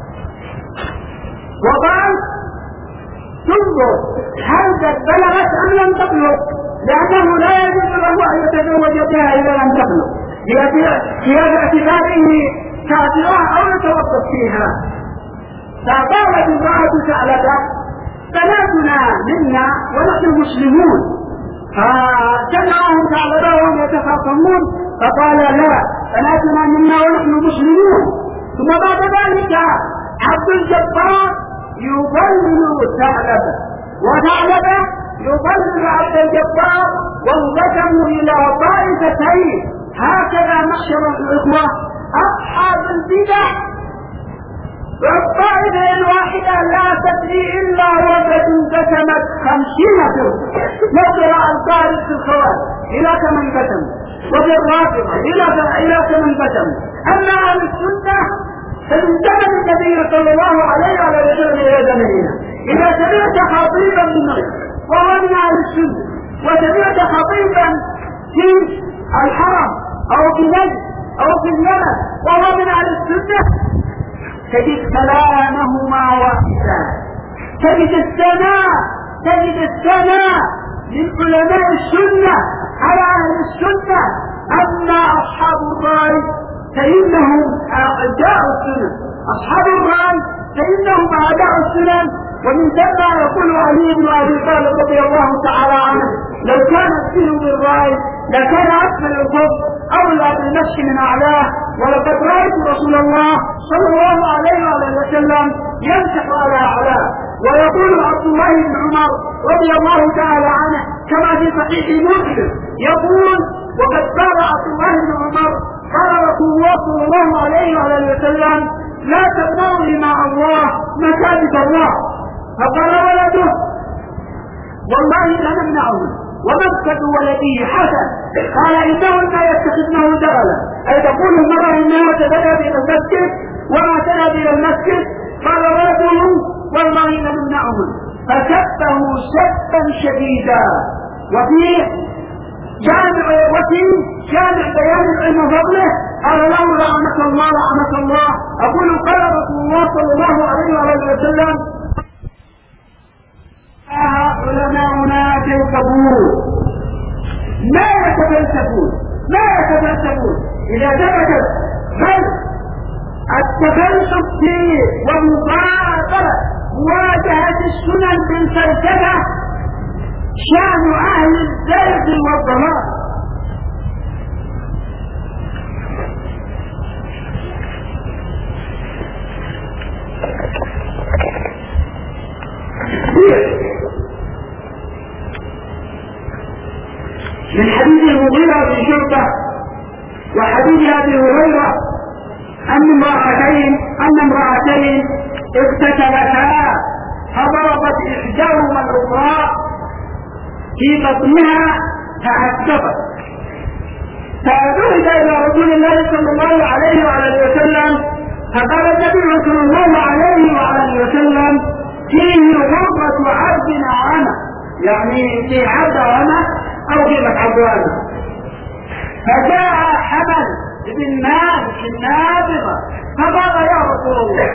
وقال: تنظر هل قد بلغت أم لم تبلغ، لأنه لا يجوز له أن يتزوج بها إذا لم تبلغ، باعتباره كافرة أو يتوقف فيها. فقالت امرأة ثعلبة: بناتنا منا ونحن مسلمون. فسمعهم ثعلبة وهم يتخاصمون، فقال: لا، بناتنا منا ونحن مسلمون. ثم بعد ذلك عبد الجبار يضلل ثعلبة، وثعلبة يضلل عبد الجبار، وانقسموا إلى طائفتين. هكذا معشر الإخوة أصحاب البدع والطائفة الواحدة لا تدري إلا وقد انقسمت 50 فرقة. نقرأ الطائف في الخوارج إلى كم انقسموا، وفي الرافضة إلى كم انقسموا. أما أهل السنة فمن زمن النبي صلى الله عليه وسلم إلى زمننا، إذا سمعت خطيبا من مصر وهو من أهل السنة، وسمعت خطيبا في الحرم أو في نجد أو في اليمن وهو من أهل السنة، تجد كلامهما واحدا، تجد الثناء من علماء السنة على أهل السنة. أما أصحاب الرأي فإنهم أعداء السنة، أصحاب الرأي فإنهم أعداء السنة. ومن ثم يقول علي بن أبي طالب رضي الله تعالى عنه: لو كان الدين بالرأي لكان أسفل الكفر أولى بالمشي من أعلاه، ولقد رأيت رسول الله صلى الله عليه وسلم يمسح على أعلاه. ويقول عبد الله بن عمر رضي الله تعالى عنه كما في صحيح مسلم، يقول: وقد قال عبد الله بن عمر قال رسول الله صلى الله عليه وسلم: لا تمنعوا لماء الله مساجد الله. فقال ولده: والله لنمنعه، ومسكت ولده حسن. قال: إنهن يتخذنه دغلا، أي تقول المرأة إنها تذهب إلى المسجد وما تذهب إلى المسجد. قال ولده: والله لنمنعهن. فسبه سبا شديدا. وفي جامع بيان العلم وفضله قال له: لعنك الله. أقول قال رسول الله صلى الله عليه وسلم: علماؤنا يتفلسفون، ما يتفلسفون إذا ثبتت، بل التفلسف فيه مواجهة السنن بالفلسفة شأن أهل الزيغ والضلال. من حديث المغيرة بن شعبة وحديث أبي هريرة أن امرأتين اقتتلتا فضربت إحداهما الأخرى في بطنها فعذبت، فذهب إلى رسول الله صلى الله عليه وعلى وسلم فقال النبي صلى الله عليه وعلى وسلم فيه غرة عبد عامة، يعني في عبد عامة أو قيمة عبد عامة. فجاء حمل بن مالك النابغة فقال يا رسول الله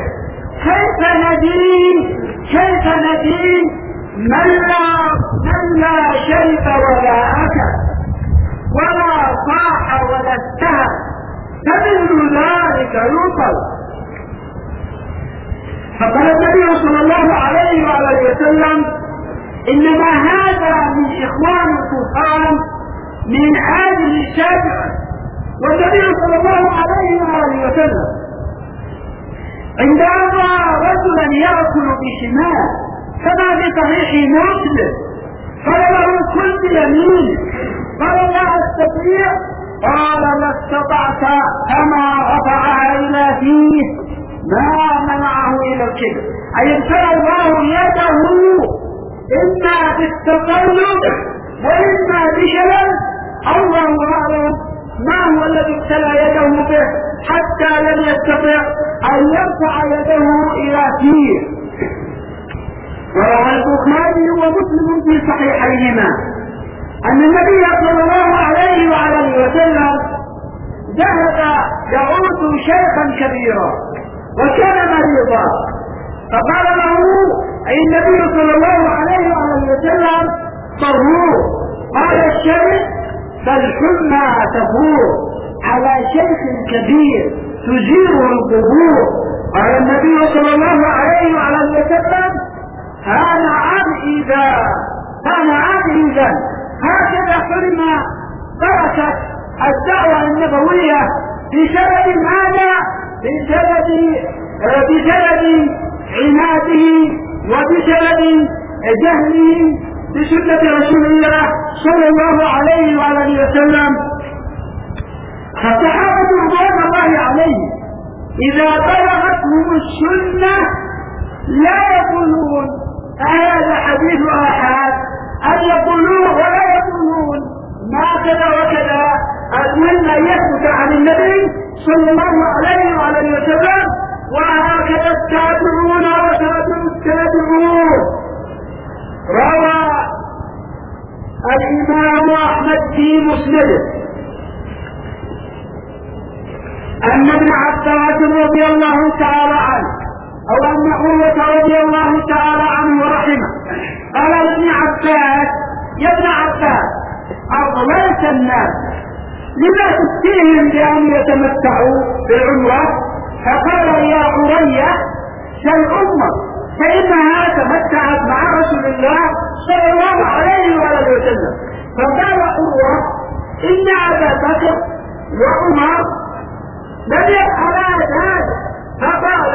كيف ندين من لا شرب ولا أكل ولا صاح ولا استهى، فمثل ذلك يوصل. فقال النبي صلى الله عليه وآله وسلم إنما هذا من إخوان الكفار من أجل الشافعة. والنبي صلى الله عليه وآله وسلم عندما رجلا يأكل بشمال كما في صحيح مسلم قال له كل بيمين، قال لا أستطيع، قال ما استطعت، كما رفعها إلى فيه ما منعه إلى الكبر، أي ابتلى الله يده إما بالتقلب وإما بشلل، الله أعلم ما هو الذي ابتلى يده به حتى لم يستطع أن يرفع يده إلى فيه. وروى البخاري ومسلم في صحيحيهما أن النبي صلى الله عليه وآله وسلم ذهب يعود شيخا كبيرا وكان مريضا، فقال له أي النبي صلى الله عليه وآله وسلم طهور، قال الشيخ فالحمى تفور على شيخ كبير تزيره القبور. قال النبي صلى الله عليه وآله وسلم كان عبيدا هكذا حرم بركة الدعوة النبوية بسبب ماذا؟ بسبب عناده وبسبب جهله بسنة رسول الله صلى الله عليه وآله وسلم. فالصحابة رضوان الله عليهم إذا بلغتهم السنة لا يقولون هذا حديث آحاد، أن يقولوه ولا يقولون ما كذا وكذا، المهم يثبت عن النبي صلى الله عليه وآله وسلم، وهكذا التابعون وتابعوا التابعون. روى الإمام أحمد في مسنده أن ابن عباس رضي الله تعالى عنه أو أن عروة رضي الله تعالى عنه ورحمه قال لابن عباس يا ابن عباس أضللت الناس لما تفتيهم بأن يتمتعوا بالعمرة؟ فقال يا عرية سل أمك فإنها تمتعت مع رسول الله صلى الله عليه وآله وسلم. فقال عروة إن أبا بكر وعمر لم يفعلا ذلك. فقال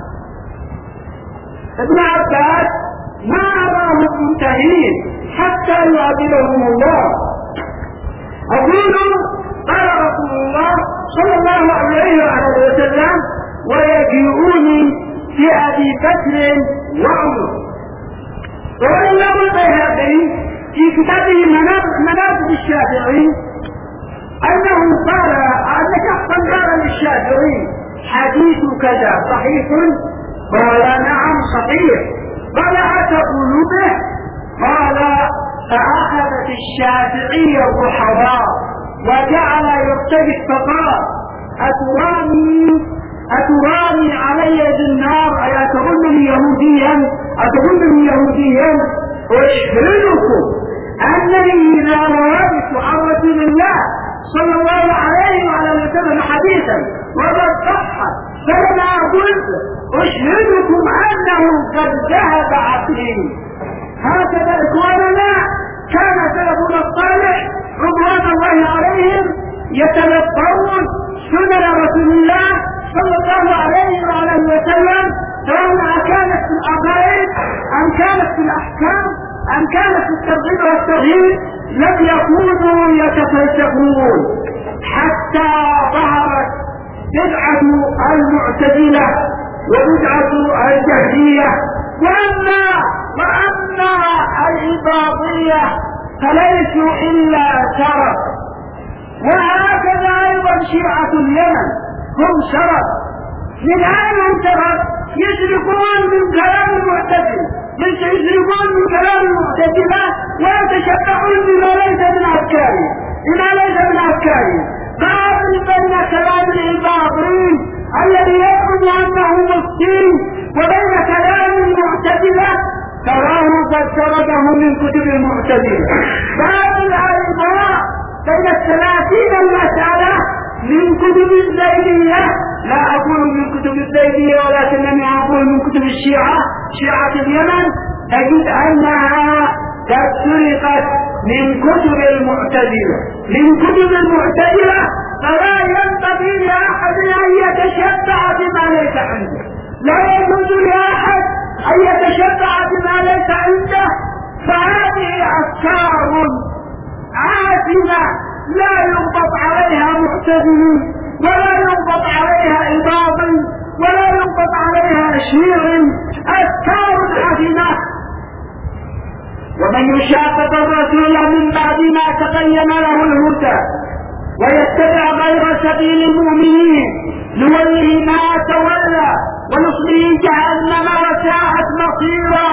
ابن عباس ما أراهم منتهين حتى يعذبهم الله. أقول قال رسول الله صلى الله عليه وآله وسلم ويجيئوني في أبي بكر وعمر. والإمام البيهقي في كتابه مناقب الشافعي أنه قال أن شخصا قال للشافعي حديث كذا صحيح؟ قال نعم صحيح. قال أتقول به؟ قال فأخذت الشافعي الرحضاء وجعل يرتجف فقال أتراني علي بالنار أي أتظنني يهوديا وأشهدكم أنني إذا رويت عن رسول الله صلى الله عليه وعلى وسلم حديثا وقد صح فلما قلت أشهدكم أنه قد ذهب عقلي. هكذا إخواننا كان سلفنا الصالح رضوان الله عليهم يتلقون سنن رسول الله صلى الله عليه وآله وسلم، سواء كانت في العقائد أم كانت في الأحكام أم كانت في الترغيب والترهيب، لم يكونوا يتفلسفون حتى ظهرت بدعة المعتزلة وبدعة الجهمية وأما الإباضية فليسوا إلا شرف. وهكذا أيضا شيعة اليمن هم شرف. من أين هم شرف؟ يشركون من كلام المعتزلة، يشركون من كلام المعتزلة ويتشبعون بما ليس من أفكارهم. قارن بين كلام الإباضيين الذي يزعم أنه مسلم وبين كلام المعتزلة تراه قد سرده من كتب المعتزلة. باب الأربعاء بين 30 المسألة من كتب الزيدية، لا أقول من كتب الزيدية ولكنني أقول من كتب الشيعة، شيعة اليمن، تجد أنها قد سرقت من كتب المعتزلة. فلا ينبغي لأحد أن يتشبع بما ليس عنده، لا يجوز لأحد أن يتشبع بما ليس عنده. فهذه أفكار عاجلة لا ينبط عليها معتزلي ولا ينبط عليها إباضي ولا ينبط عليها شيعي، أفكار عاجلة. ومن يشاقق الرسول من بعد ما تبين له الهدى ويتبع غير سبيل المؤمنين نوله ما تولى ونصله جهنم وساءت مصيرا.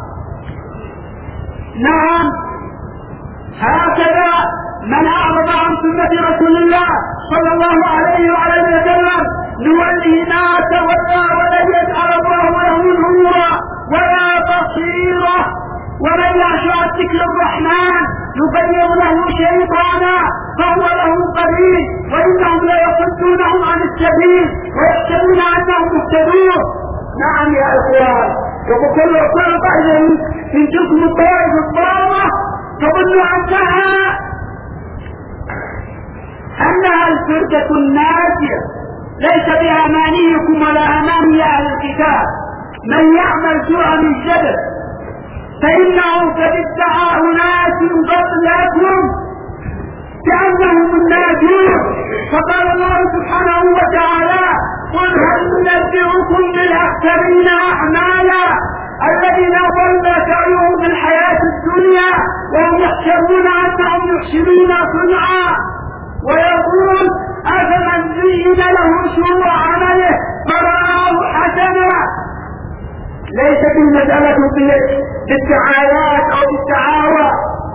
نعم، هكذا من أعرض عن سنة رسول الله صلى الله عليه وعلى وسلم نوله ما تولى ولن يجعل الله له نورا ولا بصيرا. ومن يعش عن ذكر الرحمن يبين له شيطانا فهو له قرين وإنهم ليصدونهم عن السبيل ويحسبون أنهم مهتدون. نعم يا إخوان، وبكل طائفة من تلكم الطوائف الضالة تظن أنها الفرقة الناجية، ليس بأمانيكم ولا أماني أهل الكتاب. من يعمل سوءا من شبه فإنه قد ادعى أناس قبلكم كأنهم الناجون. فقال الله سبحانه وتعالى: قل هل ننبئكم بالأخسرين أعمالا الذين ضل سعيهم في الحياة الدنيا وهم يحسبون أنهم يحسنون صنعا. ويقول: أفمن زين له سوء عمله فرآه حسنا. ليست المسألة بالدعايات أو بالدعاوى،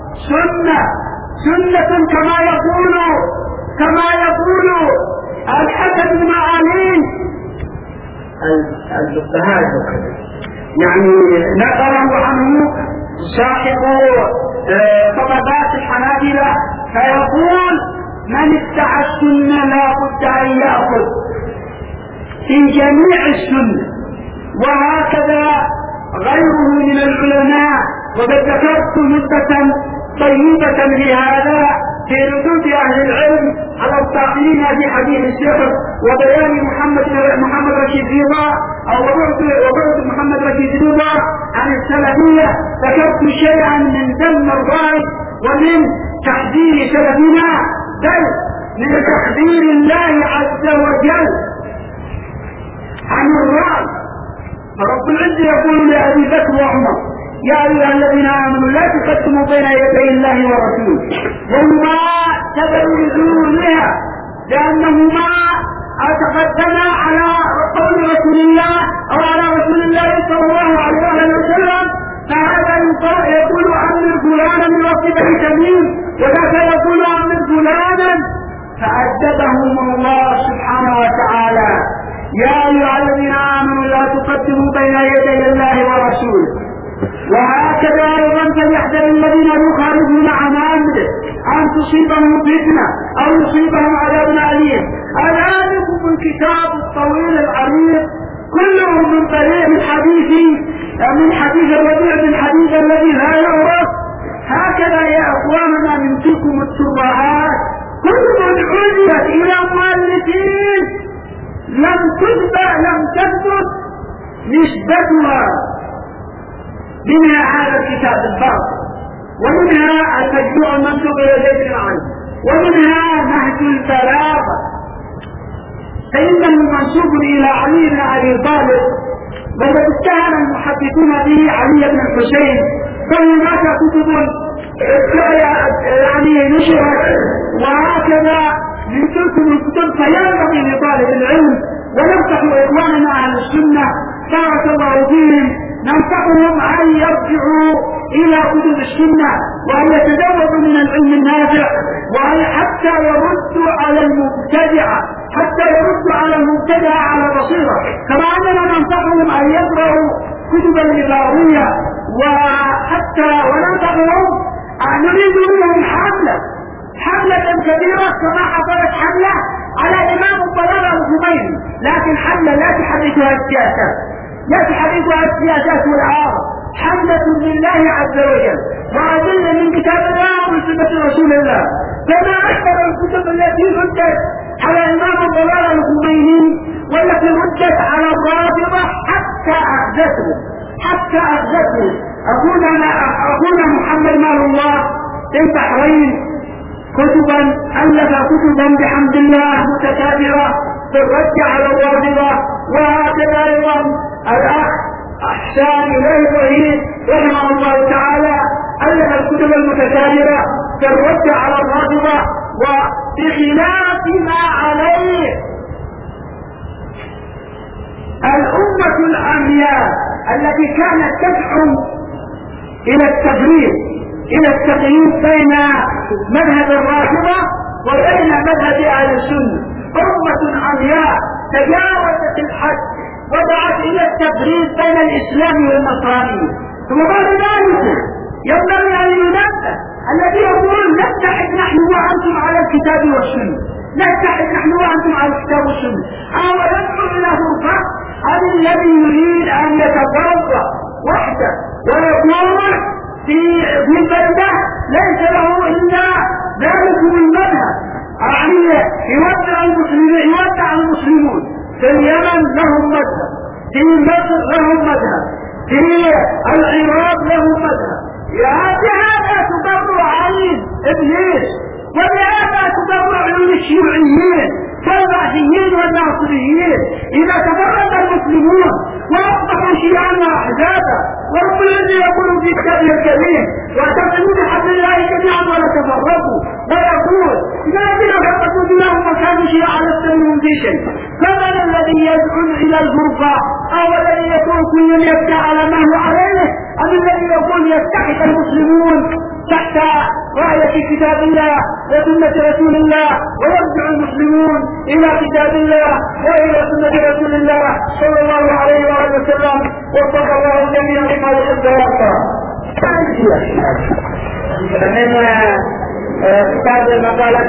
سنة كما يقول الحسن بن علي الفقهاء يعني نقله عنه صاحب طبقات الحنابلة، فيقول: من ادعى السنة لا بد أن يأخذ في جميع السنة. وهكذا غيره من العلماء. وقد ذكرت مدة طيبة لهذا في ردود أهل العلم على الطاعنين في حديث السحر وبيان محمد رشيد رضا أو وبعد محمد رشيد رضا عن السلفية. ذكرت شيئا من ذم الرأي ومن تحذير سلفنا، بل من تحذير الله عز وجل عن الرأي. فرب العزة يقول لأبي بكر وعمر: يا أيها الذين آمنوا لا تقدموا بين يدي الله ورسوله وما تبرزوا بها، لأنهما تقدم على قول رسول الله أو على رسول الله صلى الله عليه وسلم. فهذا يقول: أمر فلانا من وصفه تميم، وذاك يقول: أمر فلانا. فأدبهم الله سبحانه وتعالى: يا أيها الذين آمنوا لا تقدموا بين يدي الله ورسوله. وهكذا أيضا فليحذر الذين يخالفون عن أمره أن تصيبهم فتنة أو يصيبهم عذاب أليم. ذلكم الكتاب الطويل العريض كله من طريق من حديث الربيع بن حديث الذي لا يعرف. هكذا يا أخواننا من تلكم التربعات كل من عزلت إلى مؤلفين لم تثبت نسبتها بناء هذا الكتاب الباطل. ومنها المشروع المنسوب إلى زيد بن علي، ومنها نهج البلاغة فإنه منسوب إلى علي بن أبي طالب، وقد اتهم المحدثون به علي بن الحسين، فهناك كتب يعني نشرت وهكذا من تلك الكتب، فينبغي لطالب العلم وننصح إخواننا أهل السنة بارك الله فيهم، ننصحهم أن يرجعوا إلى كتب السنة وأن يتزودوا من العلم النافع، وأن حتى يردوا على المبتدع على بصيرة، كما أننا ننصحهم أن يقرأوا كتب الإباوية، وحتى وننصحهم أن نريد منهم حملة كبيرة كما حصلت حملة على إمام الضلال الخميني، لكن حملة لا تحركها السياسات والعارض، حملة لله عز وجل وأدلة من كتاب الله ومن سنة رسول الله، كما أكثر الكتب التي ردت على إمام الضلال الخميني والتي ردت على الرافضة حتى أخذته أخونا محمد مال الله في البحرين ألف كتبا بحمد الله متكاثرة في الرد على الرافضة، وهكذا أيضا الأخ أحسان إليه وحيد رحمه الله تعالى ألف الكتب المتكاثرة في الرد على الرافضة، وبخلاف ما عليه الأمة العمياء التي كانت تدعو إلى التقييد بين مذهب الرافضة وبين مذهب أهل السنة، أمة عمياء تجاوزت الحد ودعت إلى التفريق بين الإسلام والنصرانية. ثم بعد ذلك ينبغي أن ينبه الذي يقول نتحد نحن وأنتم على الكتاب والسنة، أو يدعو إلى فرقة، هذا الذي يريد أن يتفرق وحده ويقول في البلدة ليس له إلا ذلك المذهب، يعني يودع المسلمون في اليمن لهم مذهب، في مصر لهم مذهب، في العراق لهم مذهب، بهذا تبرع عين إبليس، وبهذا تبرع عين الشيوعيين كالبعثيين والناصريين إذا تفرق المسلمون وأصبحوا شيعا وأحزابا، ورب الذي يقول في كتابه الكريم واعتصموا بحبل الله جميعا ولا تفرقوا، ويقول إذا الذين فرقوا دينهم وكانوا شيعا لست منهم في شيء، فمن الذي يدعو إلى الفرقة، أو الذي يكون كل يبكى على ما هو عليه، أم الذي يقول يتحد المسلمون تحت راية كتاب الله وسنة رسول الله، ويرجع المسلمون إلى كتاب الله وإلى سنة رسول الله صلى الله عليه وآله وسلم، وفق الله الجميع لما يحب ويرضى. من كتاب المقالات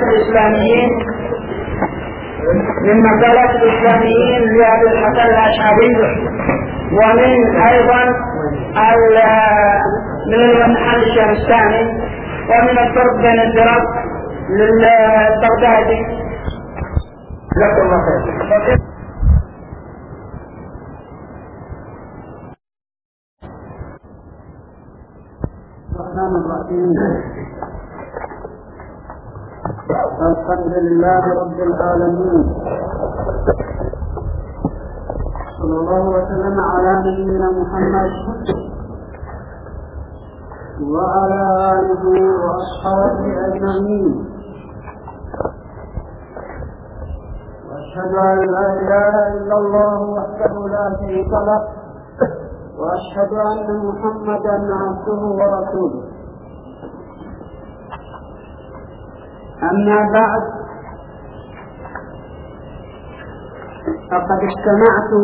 الإسلاميين لأبي الحسن الأشعري، ومن أيضا من المنحل الشامستاني، ومن الفرق بين الفرق للبغدادي. جزاكم الله خير. الرحمن الرحيم. الحمد لله رب العالمين، صلى الله وسلم على نبينا محمد وعلى آله وأصحابه أجمعين، وأشهد أن لا إله إلا الله وحده لا شريك له، وأشهد أن محمدا عبده ورسوله. أما بعد، فقد استمعت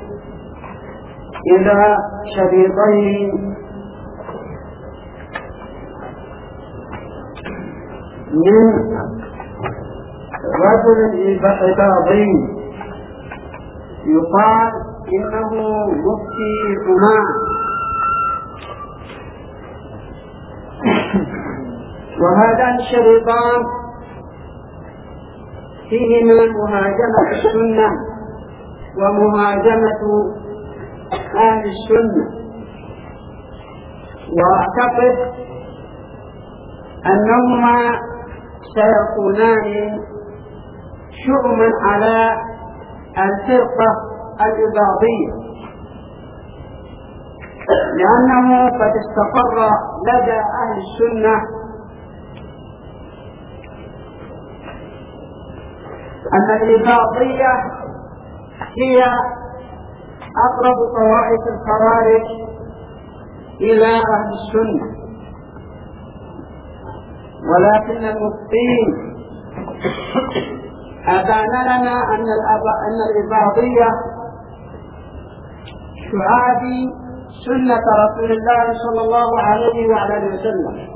إلى شريطين من رجل عباضي يقال إنه مفتي عمان، وهذان الشريطان فيهما مهاجمة السنة ومهاجمة أهل السنة، وأعتقد أنهما سيكونان شؤما على الفرقة الإباضية، لأنه قد استقر لدى أهل السنة أن الإباضية هي أقرب طوائف الخوارج إلى أهل السنة، ولكن المفتين أبان لنا أن الإباضية تعادي سنة رسول الله صلى الله عليه وعلى وسلم.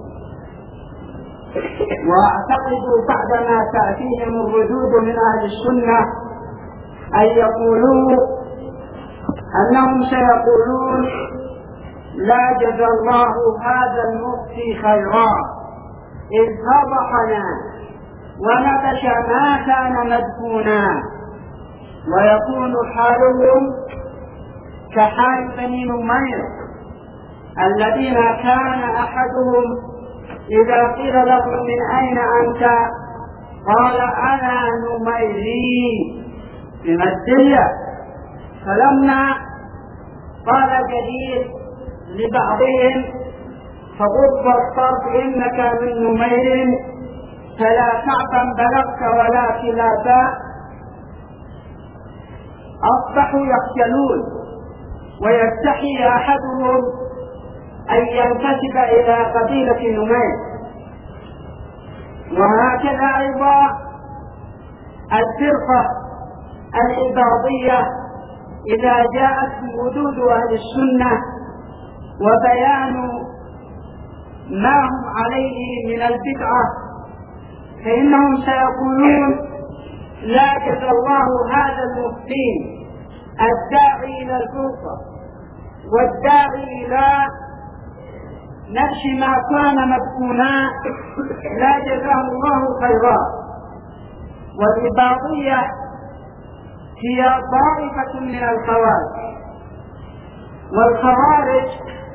وأعتقد بعدما تأتيهم الردود من أهل السنة أن يقولوا أنهم سيقولون لا جزى الله هذا المفتي خيرا إذ فضحنا ونبش ما كان مدفونا، ويكون حالهم كحال بني نمير الذين كان أحدهم إذا قيل له من أين أنت قال أنا نميري من الدنيا، فلما قال جديد لبعضهم فغض الطرف إنك من نمير فلا تعبا بلغت ولا كلابا، أصبحوا يخجلون ويستحي أحدهم أن ينتسب إلى قبيلة نمير. وهكذا أيضا الفرقة الإباضية إذا جاءت وجود أهل السنة وبيان ما هم عليه من البدعة فإنهم سيقولون لا جزى الله هذا المفتين الداعي إلى الفرقة والداعي إلى نفس ما كان مدفونا لا جزاه الله خيرا. والإباضية هي طائفة من الخوارج، والخوارج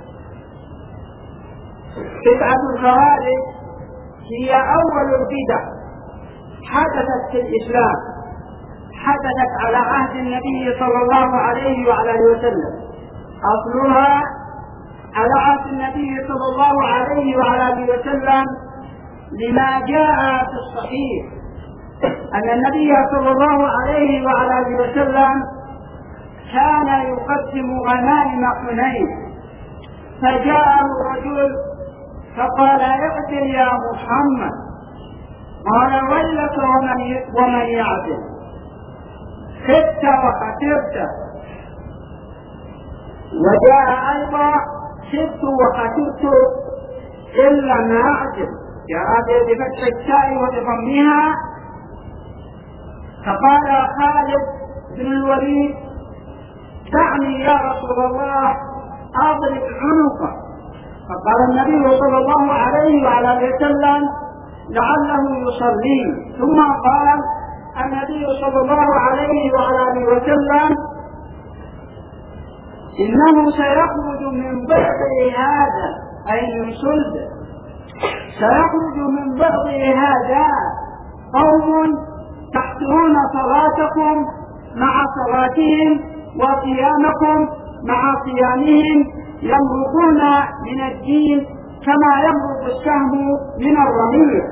بدعة الخوارج هي أول البدع حدثت في الإسلام، حدثت على عهد النبي صلى الله عليه وعلى وسلم، أصلها على عهد النبي صلى الله عليه وعلى وسلم لما جاء في الصحيح أن النبي صلى الله عليه وعلى وسلم كان يقدم غنائم حنين، فجاءه رجل فقال اعدل يا محمد، قال ويلك ومن يعدل، خبت وخسرت. وجاء أيضا خبت وخسرت إلا ما أعدل، جاء بفتح التاء وبضمها. فقال خالد بن الوليد دعني يا رسول الله أضرب عنقه، فقال النبي صلى الله عليه وعلى وسلم لعله يصلي، ثم قال النبي صلى الله عليه وعلى وسلم إنه سيخرج من بعضه هذا أي من صلبه، سيخرج من بعضه هذا قوم تحقرون صلاتكم مع صلاتهم وصيامكم مع صيامهم، يمرقون من الدين كما يمرق السهم من الرمية.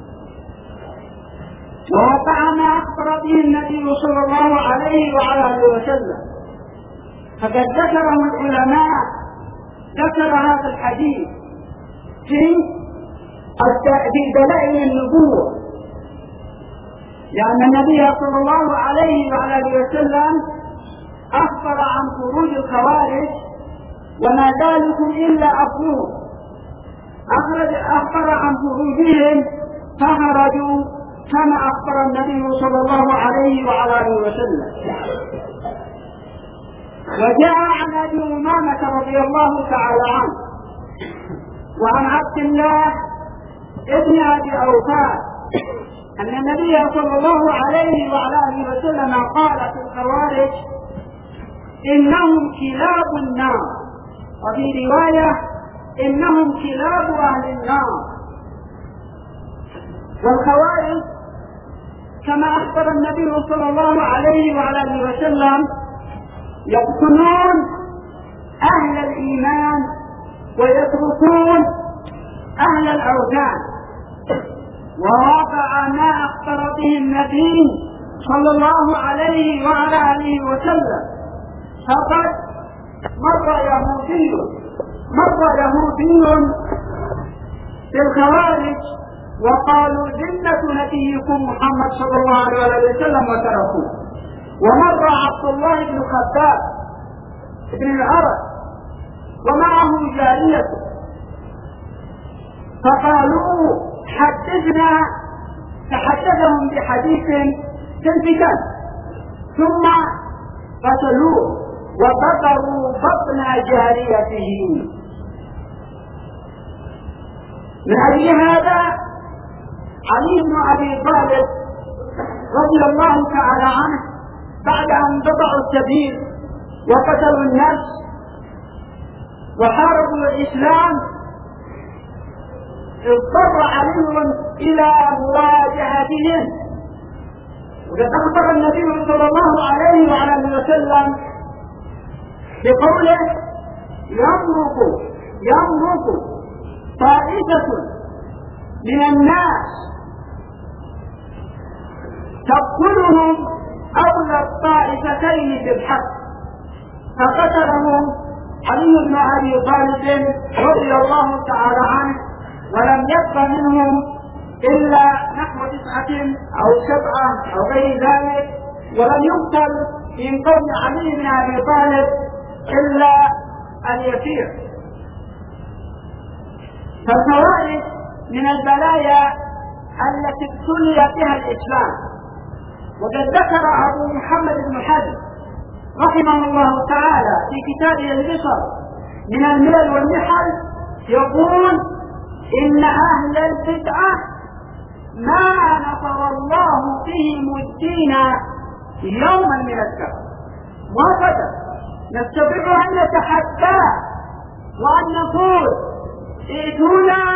ووقع ما أخبر به النبي صلى الله عليه وعلى وسلم، فقد ذكره العلماء، ذكر هذا الحديث في دلائل النبوة، لأن النبي صلى الله عليه وعلى وسلم أخبر عن خروج الخوارج وما ذلكم إلا أفروه، أخبر عن خروجهم فخرجوا كما أخبر النبي صلى الله عليه وعلى وسلم. وجاء عن أبي أمامة رضي الله تعالى عنه وعن عبد الله ابن أبي أوفاء أن النبي صلى الله عليه وعلى وسلم قال في الخوارج إنهم كلاب النار، وفي رواية إنهم كلاب أهل النار. والخوارج كما أخبر النبي صلى الله عليه وعلى آله وسلم يقتلون أهل الإيمان ويتركون أهل الأوثان، وواقع ما أخبر به النبي صلى الله عليه وعلى آله وسلم. فقد مر يهودي بالخوارج وقالوا ذمة نبيكم محمد صلى الله عليه وسلم وتركوه، ومر عبد الله بن خباب بن العرب ومعه جاريته فقالوا فحدثهم بحديث في الفتن، ثم قتلوه وقطعوا بطن جاريته. من أجل هذا علي بن أبي طالب رضي الله تعالى عنه بعد أن قطعوا السبيل وقتلوا النفس وحاربوا الإسلام اضطر علي إلى مواجهتهم. وقد أخبر النبي صلى الله عليه وعلى آله وسلم بقوله: يمرق طائفة من الناس تقتلهم أولى الطائفتين بالحق، فقتلهم علي بن أبي طالب رضي الله تعالى عنه، ولم يبق منهم إلا نحو 9 أو 7 أو غير ذلك، ولم يقتل من قوم علي بن أبي طالب إلا اليسير. فالخوارج من البلايا التي ابتلي بها الإسلام. وقد ذكر أبو محمد بن حزم رحمه الله تعالى في كتابه البصر من الملل والنحل يقول: إن أهل البدعة ما نصر الله بهم الدين يوما من الدهر، وابدا نستطيع أن نتحداه وأن نقول: ائتونا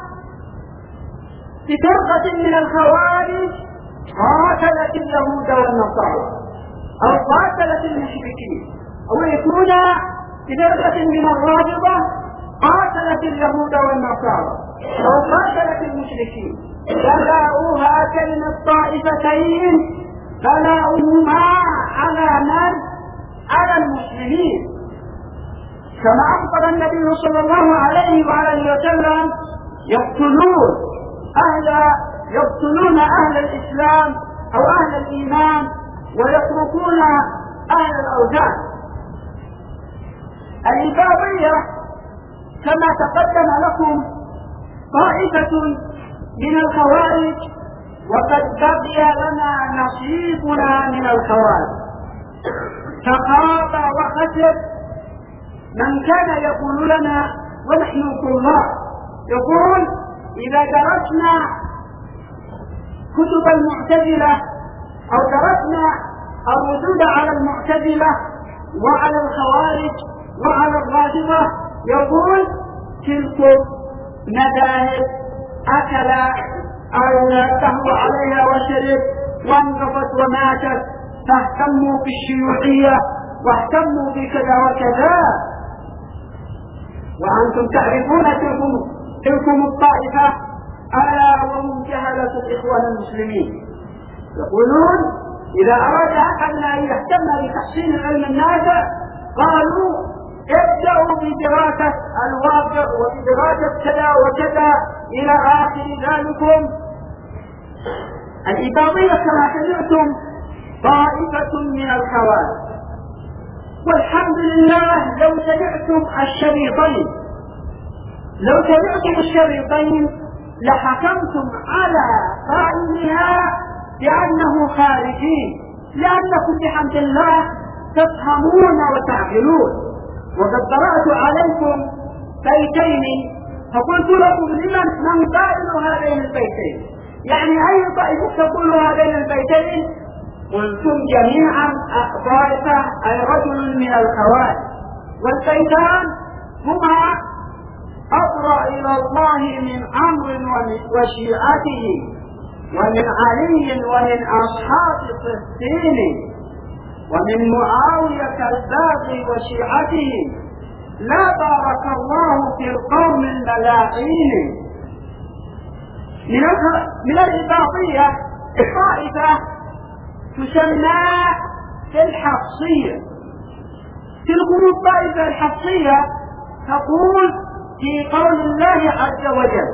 بفرقة من الخوارج قاتلت اليهود والنصارى أو قاتلت المشركين، أو ائتونا بفرقة من الرافضة قاتلت اليهود والنصارى أو قاتلت المشركين. بلاؤوا هاتين الطائفتين بلاؤهما على من؟ على المسلمين، كما أخبر النبي صلى الله عليه وعلى آله وسلم: يقتلون أهل الإسلام أو أهل الإيمان ويتركون أهل الأوثان. الإباضية كما تقدم لكم طائفة من الخوارج، وقد بقي لنا نصيبنا من الخوارج، فخاب وخسر من كان يقول لنا ونحن طلاب، يقول: إذا درسنا كتب المعتزلة أو درسنا الردود على المعتزلة وعلى الخوارج وعلى الرافضة، يقول: تلك مذاهب أكل أو تهوى عليها وشرب وانقضت وماتت، فاهتموا بالشيوعية واهتموا بكذا وكذا، وأنتم تعرفون تلكم الطائفة ألا وهم جهلة الإخوان المسلمين. يقولون: إذا أراد أحدنا أن يهتم بتحسين العلم النافع قالوا: ابدأوا بدراسة الواقع وبدراسة كذا وكذا إلى آخر ذلكم. الإباضية كما سمعتم طائفة من الخوارج، والحمد لله لو سمعتم الشريطين لحكمتم على قائلها بأنه خارجين، لأنكم بحمد الله تفهمون وتعقلون. وقد قرأت عليكم بيتين فقلت لكم: من قائل هذين البيتين؟ يعني أي طائفة تقول هذين البيتين؟ قلتم جميعا طائفة أي رجل من الخوارج، والبيتان هما: أبرأ إلى الله من عمرو وشيعته ومن علي ومن أصحاب صفين ومن معاوية الباغي وشيعته لا بارك الله في القوم الملاعين. من الإباضية طائفة تسمى الحفصية. تلكم الطائفة الحفصية تقول في قول الله عز وجل: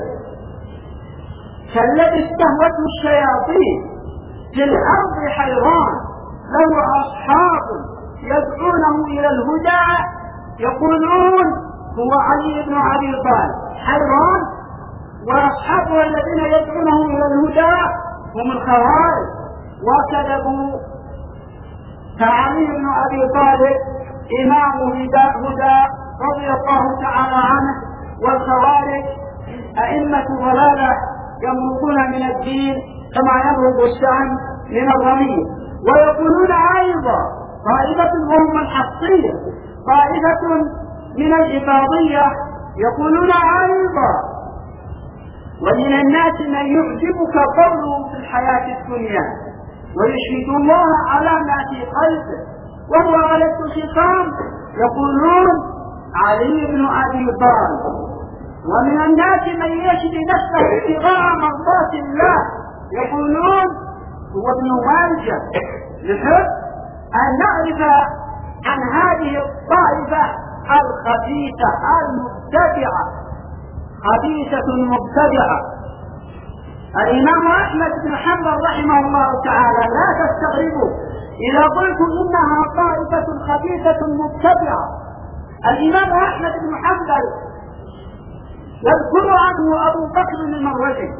كالذي استهوته الشياطين في الأرض حيران له أصحاب يدعونه إلى الهدى يقولون هو علي بن أبي طالب. حيران وأصحابه الذين يدعونه إلى الهدى هم الخوارج وكذبوا. فعلي بن أبي طالب إمام هدى رضي الله تعالى عنه، والخوارج أئمة ضلالة يمرقون من الدين كما يمرق السهم من الرميم. ويقولون أيضا طائفة وهم الحفصية، طائفة من الإباضية يقولون أيضا: ومن الناس من يعجبك قوله في الحياة الدنيا ويشهد الله على ما في قلبه وهو غلط الخصام يقولون علي بن أبي طالب. ومن الناس من يشهد نفسه ابتغاء مرضات الله يقولون هو ابن مالجة. نحب أن نعرف عن هذه الطائفة الخبيثة المبتدعة، خبيثة مبتدعة. الإمام أحمد بن حنبل رحمه الله تعالى لا تستغربوا إذا قلت إنها طائفة خبيثة مبتدعة. الإمام أحمد بن حنبل يذكر عنه أبو بكر المروزي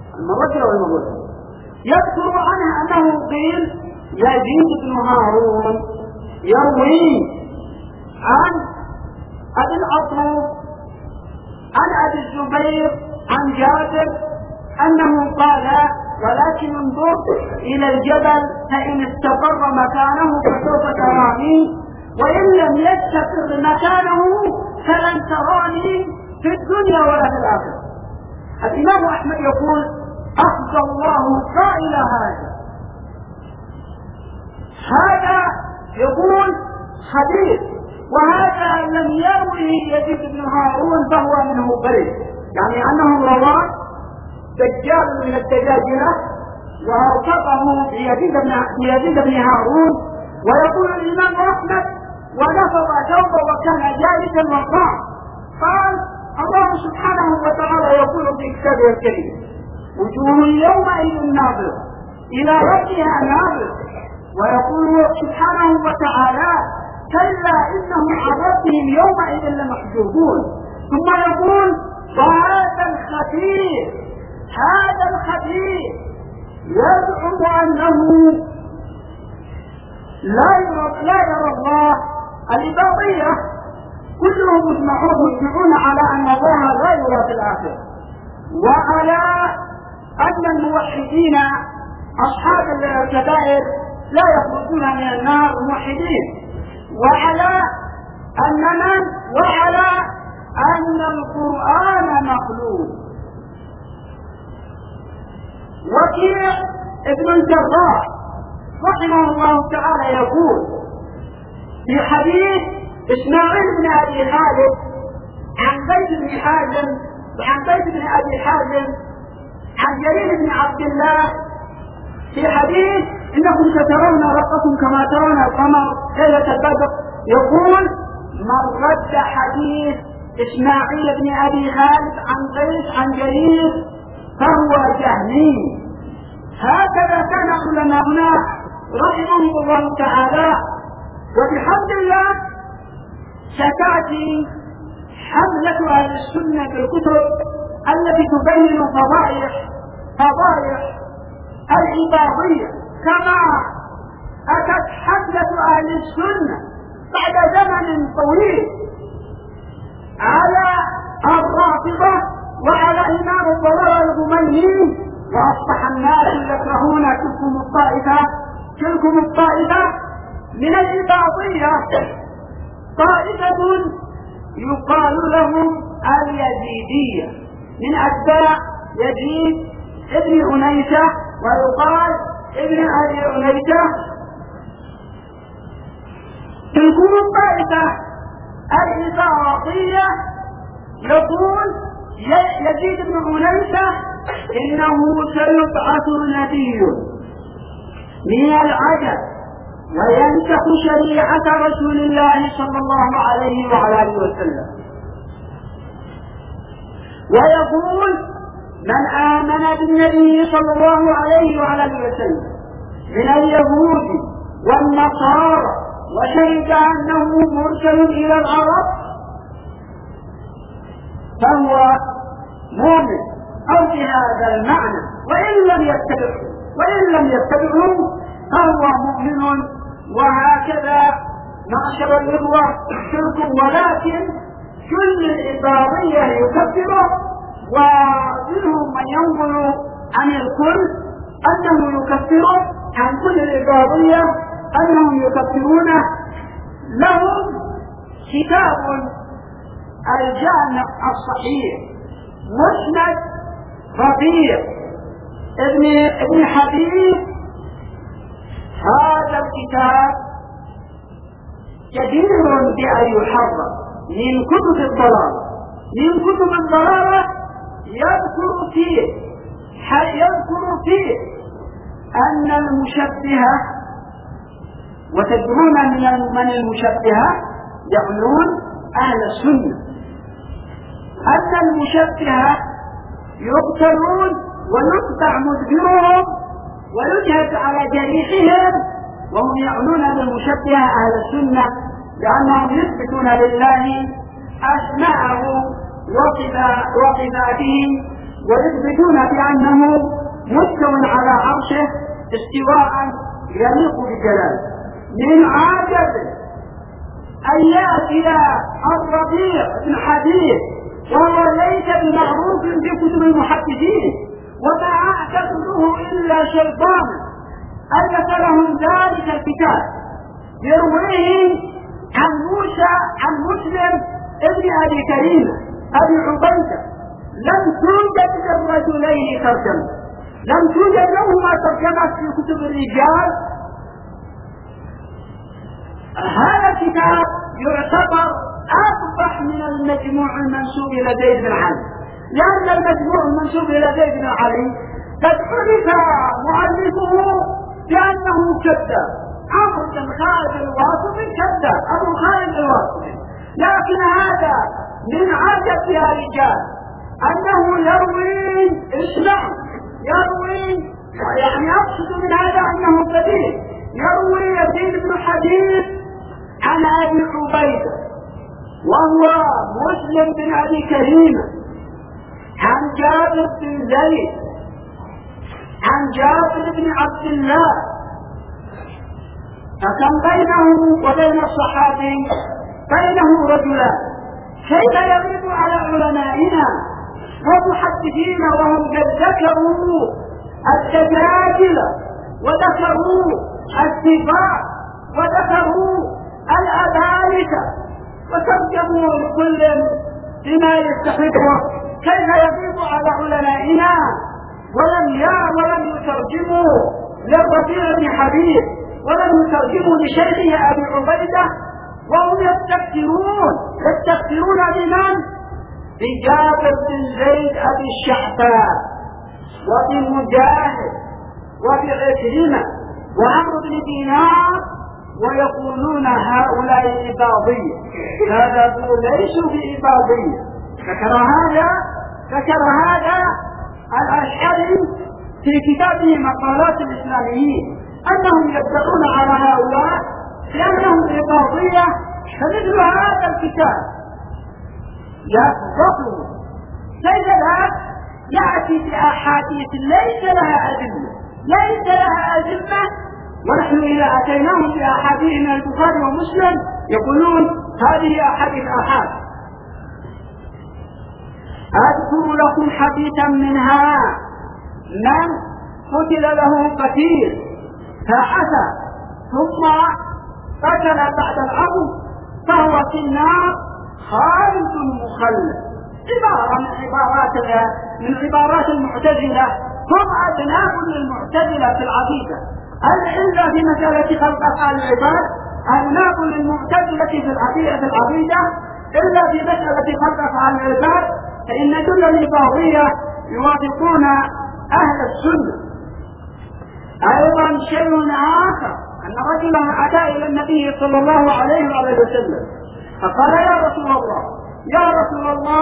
يذكر عنه أنه قيل يزيد بن هارون يروي عن أبي الأطروف عن أبي الزبير عن جابر أنه قال: ولكن انظر إلى الجبل فإن استقر مكانه فسوف تراني وإن لم يستقر مكانه فلن تراني في الدنيا ولا في الآخرة. الإمام أحمد يقول: أخزى الله قائل هذا يقول حديث، وهذا لم يروه يزيد بن هارون فهو منه بريء، يعني أنه رواه دجال من الدجاجلة وارتقه بيزيد بن هارون. ويقول الإمام أحمد: ونفض ثوبه وكان جالسا وقام. قال الله سبحانه وتعالى يقول في كتابه الكريم: وجوه يومئذ ناظرة إلى ربها ناظرة. ويقول سبحانه وتعالى: كلا إنهم عن ربهم يومئذ لمحجوبون. ثم يقول: وهذا الخبيث يزعم أنه لا يرى الله. الإباضية كلهم مجمعون على أن الله لا يرى في الآخرة، وعلى أن الموحدين أصحاب الكبائر لا يخرجون من النار موحدين، وعلى أن القرآن مخلوق. وكيع ابن الجراح رحمه الله تعالى يقول في حديث إسماعيل بن أبي خالد عن زيد بن حازم وعن زيد بن أبي حازم عن جرير بن عبد الله في حديث: إنكم سترون ربكم كما ترون القمر ليلة البدر. يقول: من رد حديث إسماعيل بن أبي خالد عن زيد عن جرير فهو جهمي. هكذا كان علماؤنا رحمهم الله تعالى. وبحمد الله ستأتي حملة أهل السنة في الكتب التي تبين فضائح العباضية، كما أتت حملة أهل السنة بعد زمن طويل على الرافضة وعلى إمام الضلال الخميني، وأصبح الناس يكرهون تلكم الطائفة من العباضية. طائفة يقال لهم اليزيدية من أتباع يزيد ابن أنيسة ويقال ابن أبي عنيسة. تكون الطائفة الإفراطية يقول يزيد بن عنيسة إنه سيبعث نبي من العجب وينسخ شريعة رسول الله صلى الله عليه وعلى آله وسلم، ويقول من آمن بالنبي صلى الله عليه وعلى آله وسلم من اليهود والنصارى وشهد أنه مرسل إلى العرب فهو مؤمن أو بهذا المعنى، وإن لم يتبعه فهو مؤمن. وهكذا معشر الإخوة شرك، ولكن كل الإباضية يكفره، ومنهم من ينقل عن الكل أنه يكفره، عن كل الإباضية أنهم يكفرونه. لهم كتاب الجامع الصحيح مسند ربيع ابن حبيب. هذا الكتاب جدير بأن يحرر من كتب الضلالة. يذكر فيه أن المشبهة، وتدرون من المشبهة يعنون أهل السنة، أن المشبهة يقتلون ويقطع مدبرهم ويجهز على جريحهم، وهم يعنون بالمشبهة أهل السنة لأنهم يثبتون لله أسماءه وصفاته ويثبتون بأنه مستو على عرشه استواء يليق بجلاله. من عجب أن يأتي الربيع بن حبيب وهو ليس بمعروف في كتب المحدثين وما أعتقده إلا شيطان ألف لهم ذلك الكتاب يرويه عن موسى عن مسلم ابن أبي كريمة أبي عبيدة. لم توجد للرجلين ترجمة، لم توجد لهما ترجمة في كتب الرجال. هذا الكتاب يعتبر أقبح من المجموع المنسوب إلى زيد بن علي، لأن المجموع المنسوب إلى زيد بن علي قد عرف مؤلفه بأنه كذاب، عمرو بن خالد الواسطي كذاب، أبو خالد الواسطي. لكن هذا من عادة يا رجال أنه يروي يعني أقصد من هذا أنه بديل يروي يزيد بن حبيب عن أبي عبيدة وهو مسلم بن أبي كريمة عن جابر بن زيد عن جابر بن عبد الله. فكم بينه وبين الصحابي بينه رجلان، كيف يغيب على علمائنا ومحدثين وهم قد ذكروا الدجاجل وذكروا السباع وذكروا الأبالكة وترجموا لكل بما يستحقه، كيف يغيب على علمائنا ولم يترجموا للربيع بن حبيب ولم يترجموا لشيخه أبي عبيدة، وهم يستكثرون بمن؟ بجابر بن زيد أبي الشعباء وبمجاهد وبعكرمة وعمرو بن دينار، ويقولون هؤلاء إباضية، هذا ليسوا بإباضية. ذكر هذا الأشعري في كتابه مقالات الإسلاميين أنهم يدعون على هؤلاء لأنهم إباضية. فمثل هذا الكتاب يفضل سيدنا يأتي بأحاديث ليس لها أدلة، ونحن إذا أتيناهم بأحاديث من البخاري ومسلم يقولون هذه أحاديث آحاد. أذكر لكم حديثا منها: من قتل له قتيل فعفى ثم قتل بعد الأمر فهو في النار خالد مخلد. عبارة من عبارات المعتزلة هم أبناء للمعتزلة في العقيدة. العلة في مسألة خلق أفعال العباد أبناء للمعتزلة في العقيدة إلا في مسألة خلق أفعال العباد فإن كل الإباضية يوافقون أهل السنة. أيضا شيء آخر أن رجلا أتى إلى النبي صلى الله عليه وسلم فقال يا رسول الله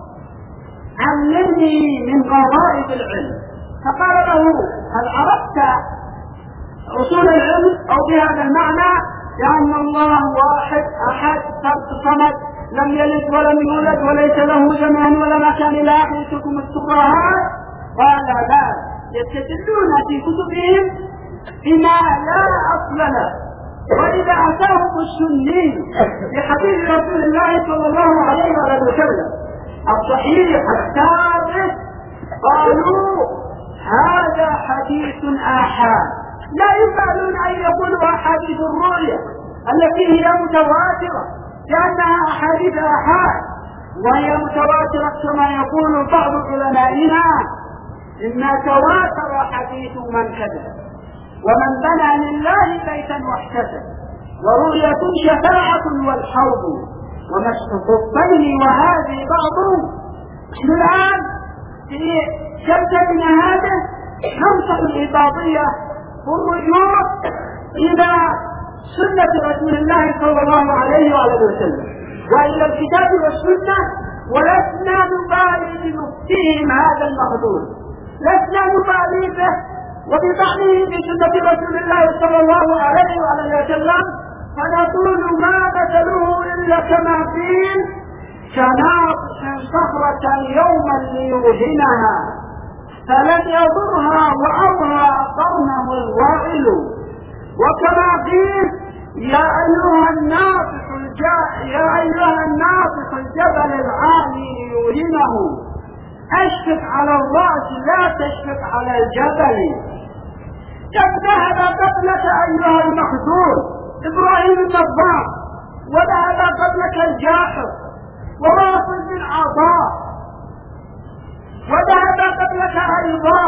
علمني من غرائب العلم. فقال له هل عرفت أصول العلم أو بهذا المعنى لأن الله واحد أحد صمد لم يلد ولم يولد وليس له زمان ولا مكان لا يحيطكم السفهاء؟ قال لا، يستدلون في كتبهم بما لا أصل له. وإذا أتاهم السني بحديث رسول الله صلى الله عليه وسلم الصحيح الثابت قالوا هذا حديث آحاد، لا يفعلون أن يقولوا أحاديث الرؤيا التي هي متواترة لأنها أحاديث آحاد وهي متواترة كما يقول بعض علمائنا إما تواتر حديث من كذب ومن بنى لله بيتا واحتسب ورؤية شفاعة والحوض ومسح الخفين وهذه بعض. الآن في جلستنا هذه ننصح الإباضية والرجوع إلى سنة رسول الله صلى الله عليه وسلم وإلى الكتاب والسنة، ولسنا نبالي بمفتهم هذا المخذول، لسنا نبالي به وبطعنه بسنة رسول الله صلى الله عليه وسلم، فنقول ما مثله إلا كما قيل كناقش صخرة يوما ليوهنها فلن يضرها وأوهى قرنه الوائل. وكما قيل يا أيها الناطح الجبل العالي ليوهنه أشفق على الرأس لا تشفق على الجبل. قد ذهب قبلك أيها المخزون إبراهيم النظام، وذهب قبلك الجاحظ وواصل بن عطاء، وذهب قبلك أيضا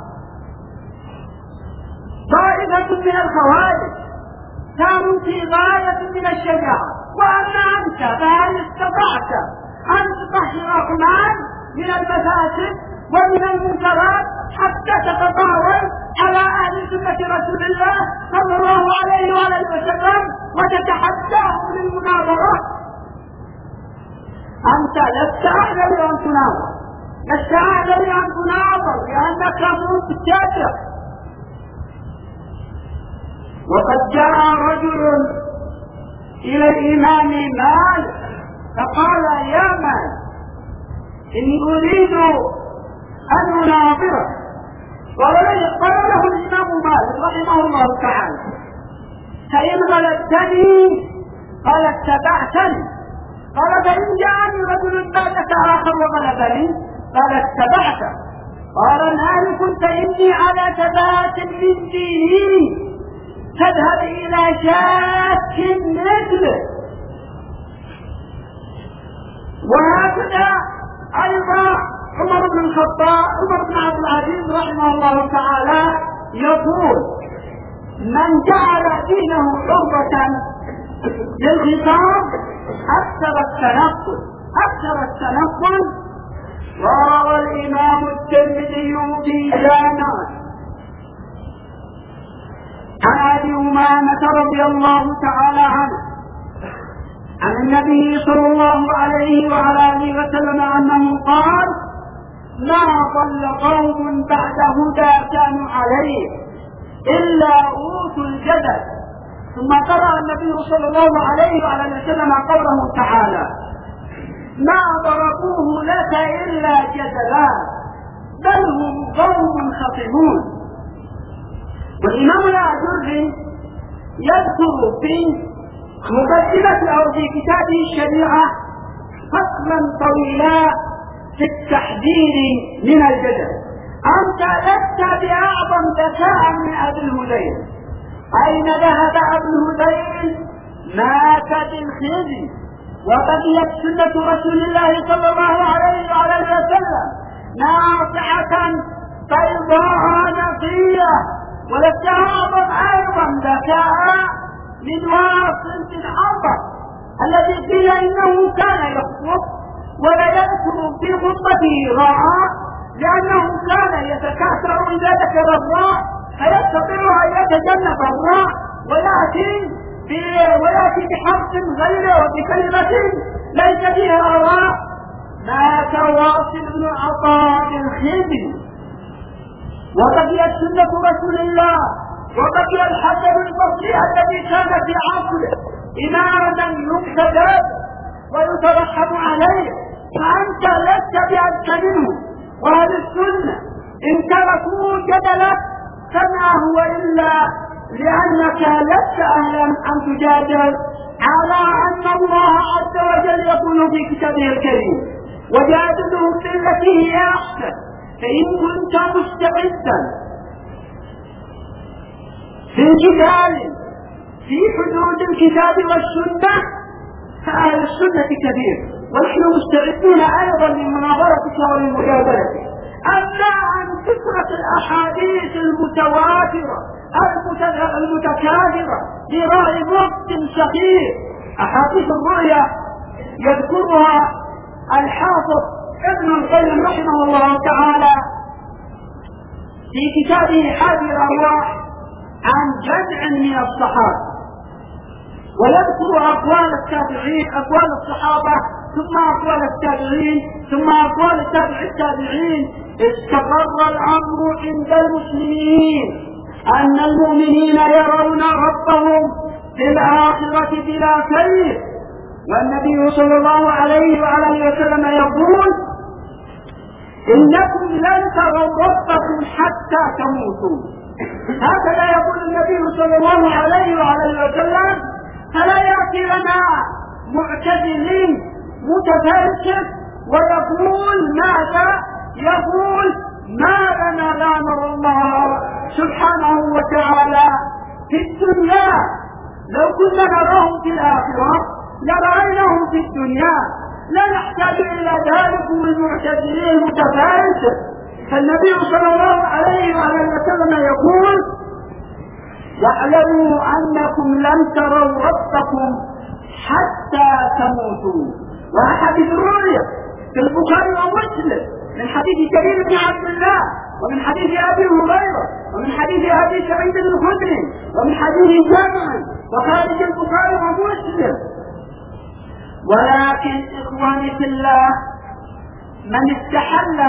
طائفة من الخوارج كانوا في غاية من الشجاعة. وأما أنت فهل استطعت أن تطهر عمان من المفاسد ومن المنكرات حتى تتطاول على أهل سنة رسول الله صلى الله عليه وسلم وتتحداهم للمناظرة؟ أنت لست أهلا لأن تناظر، لست أهلا لأن تناظر لأنك مبتدع. وقد جاء رجل إلى الإمام مالك فقال يا مالك إني أريد أن أناظرك. قال له الإمام مالك رحمه الله تعالى فإن غلبتني قال اتبعتني، قال فإن جاءني رجل بعدك آخر وغلبني قال اتبعته، قال مالك فإني على ثبات من ديني تذهب إلى شاك مثله. وهكذا أيضا عمر بن عبد العزيز رحمه الله تعالى يقول من جعل دينه عرضة للخصام أكثر التنقل. وروى الإمام الترمذي في جامعه عن أبي أمامة رضي الله تعالى عنه عن النبي صلى الله عليه وسلم أنه قال ما ضل قوم بعد هدى كانوا عليه إلا أوتوا الجدل. ثم قرأ النبي صلى الله عليه وسلم قوله تعالى ما ضربوه لك إلا جدلا بل هم قوم خصمون. والإمام الآجري يذكر في مقدمة أو في كتابه الشريعة فصلا طويلا في التحذير من الجدل. أنت لست بأعظم ذكاء من أبي الهذيل. أين ذهب أبو الهذيل؟ مات بالخزي وبقيت سنة رسول الله صلى الله عليه وسلم ناصعة بيضاء نقية، وللتعاظم أيضا ذكاء من واصل بن عمر الذي قيل إنه كان يخطب ولا يذكر في خطبته راء، لأنه كان يتكاثر إذا ذكر الراء فيستطيع أن يتجنب الراء ويأتي بحرف غيره وبكلمة ليس فيها راء. مات واصل بن عطاء الخدري، وبقيت سنة رسول الله، وبقي الحسن البصري الذي كان في عصره إماما يقتدى ويترحم عليه، فأنت لست بأذكى منه. وأهل السنة إن تركوا جدلك فما هو إلا لأنك لست أهلا أن تجادل على أن الله عز وجل يقول في كتابه الكريم: وجادلهم بالتي هي أحسن. فإن كنت مستعدا في الجدال في حدود الكتاب والسنة فأهل السنة كثير، ونحن مستعدون أيضا لمناظرتك ولمجادلتك. أما عن كثرة الأحاديث المتواترة المتكاثرة برأي وقت صغير، أحاديث الرؤيا يذكرها الحافظ ابن القيم رحمه الله تعالى في كتابه حادي الأرواح عن جمع من الصحابة، ويذكر أقوال التابعين، أقوال الصحابة، ثم أقوال التابعين، ثم أقوال التابعين. استقر الأمر عند المسلمين أن المؤمنين يرون ربهم في الآخرة بلا كيف، والنبي صلى الله عليه وآله وسلم يقول: إنكم لن تروا ربكم حتى تموتوا. هكذا يقول النبي صلى الله عليه وآله وسلم. فلا يأتي لنا معتزل متفلسف ويقول ماذا؟ يقول: ما لنا لا نرى الله سبحانه وتعالى في الدنيا، لو كنا نراهم في الآخرة لرأيناهم في الدنيا، لا نحتاج إلى ذلك المعتزلين المتفلسف. فالنبي صلى الله عليه وسلم يقول: واعلموا أنكم لن تروا ربكم حتى تموتوا. وحديث الرؤيا في البخاري ومسلم من حديث كريم بن عبد الله، ومن حديث أبي هريرة، ومن حديث أبي سعيد الخدري، ومن حديث جابر وخارج البخاري ومسلم. ولكن إخواني في الله، من استحل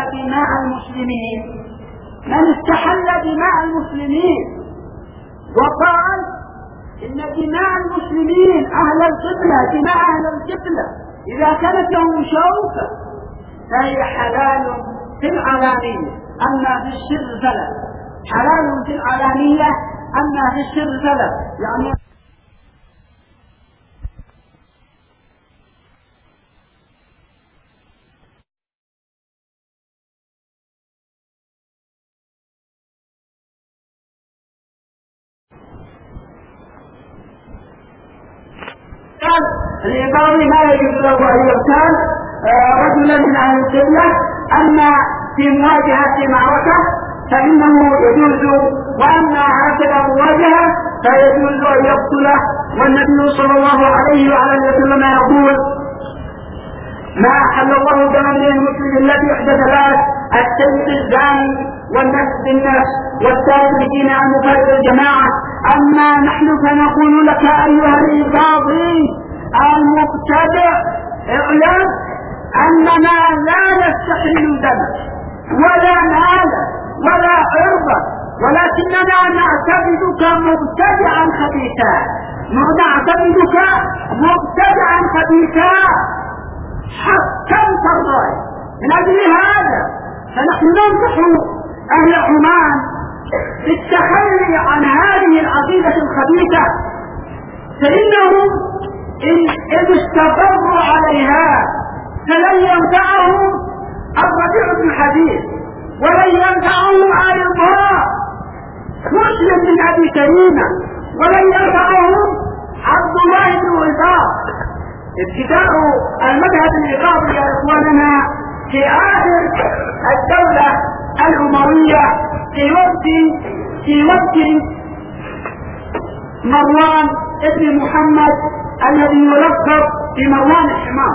دماء المسلمين وقال إن دماء المسلمين أهل القبلة، دماء أهل القبلة إذا كانت لهم شوكة فهي حلال في العلانية، أما في السر فلا. حلال في العلانية أما في السر فلا. يعني الإقامة ما يجوز له أن يغتال رجلا من أهل القبلة، أما في مواجهة معركة فإنه يجوز، وأما هكذا مواجهة فيجوز أن يقتله. والنبي صلى الله عليه وسلم يقول: ما أحل الله دم المسلم الذي أحدث ثلاث: السيد الزاني، والنفس بالنفس، والتارك دين عن مفارق الجماعة. أما نحن فنقول لك أيها القاضي المبتدع: اعلم أننا لا نستحل دمك ولا مالا ولا عرضا، ولكننا نعتقدك مبتدعا خبيثا حكمت الرأي. من أجل هذا فنحن ننصح أهل عمان بالتخلي عن هذه العقيدة الخبيثة، فإنهم إن استقروا عليها فلن ينفعهم الربيع بن حديث، ولن ينفعهم أيضا مسلم بن أبي كريمة، ولن ينفعهم عبد الله بن وهاب. ابتداء المذهب الإيقاظي يا إخواننا في آخر الدولة الأموية في وقت مروان ابن محمد الذي يلقب بمروان الحمار.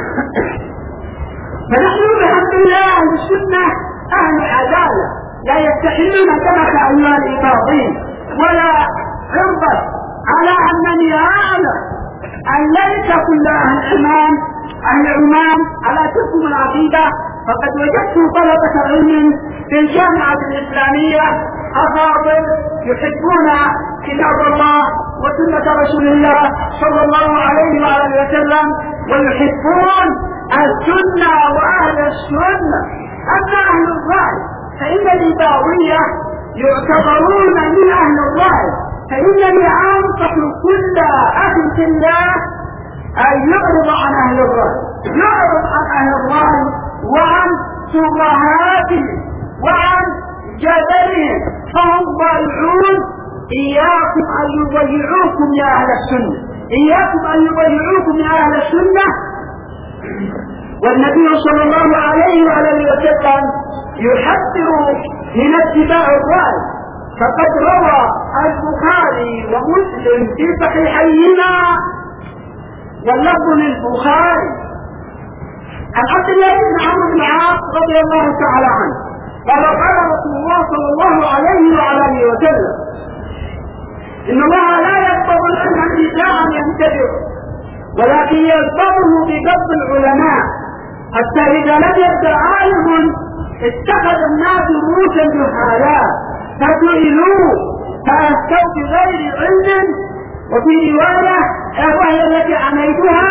فنحن بحمد الله أهل السنة أهل عدالة، لا يستحلون دمك أيها الإباضين ولا عرضة، على أنني أعلم أن ليس كل أهل عمان على تلكم العقيدة. فقد وجدت طلبة علم في الجامعة الإسلامية أفاضل يحبون كتاب الله وسنة رسول الله صلى الله عليه وآله وسلم، ويحبون السنة وأهل السنة. أما أهل الرأي فإن الإباضية يعتبرون من أهل الرأي، فإنني أنصح كل أخ في الله أن يعرض عن أهل الرأي، يعرض عن أهل الرأي وعن شبهاتهم وعن جدلهم، فهم ضائعون. إياكم أن يضيعوكم يا أهل السنة، إياكم أن يضيعوكم يا أهل السنة. والنبي صلى الله عليه وآله وسلم يحذر من اتباع الرأي، فقد روى البخاري ومسلم في صحيحيهما واللفظ للبخاري عن عبد الله بن عمرو بن العاص رضي الله تعالى عنه قال قال رسول الله صلى الله عليه وآله وسلم: إن الله لا يقبض العلم انتزاعا ينتبه، ولكن يقبضه بقبض العلماء، حتى إذا لم يبدأ عالم اتخذ الناس رؤوسا جهالا فسئلوا فأفتوا بغير علم. وفي رواية وهي التي عميتها: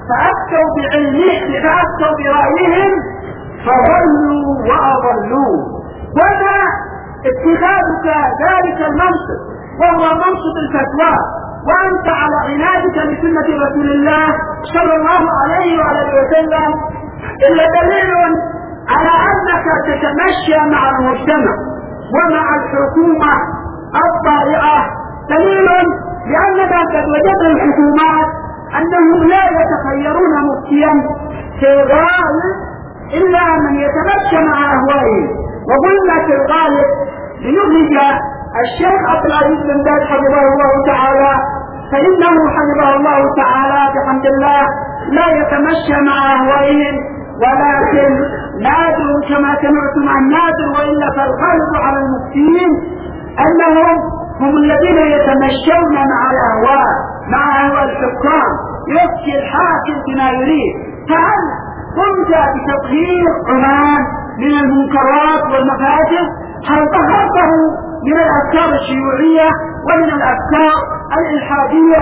فأفتوا برأيهم فضلوا وأضلوا. وما اتخاذك ذلك المنصب وهو منصب الفتوى وأنت على عنادك لسنة رسول الله صلى الله عليه وآله وسلم إلا دليل على أنك تتمشى مع المجتمع ومع الحكومة الطائعة، دليل لأننا قد وجدنا الحكومات أنهم لا يتخيرون مفتيا في الغالب إلا من يتمشى مع أهوائهم. وقلنا في الغالب ليخرج الشيخ عبد العزيز بن باز حفظه الله تعالى، فإنه حفظه الله تعالى بحمد الله لا يتمشى مع أهوائهم، ولكن نادروا كما سمعتم عن نادر، وإلا فالغالب على المفتين أنهم هم الذين يتمشون مع الأهواء، مع أهواء الحكام، يفتي الحاكم بما يريد. فهل قمت بتطهير عمان من المنكرات والمفاسد؟ هل طهرته من الأفكار الشيوعية ومن الأفكار الإلحادية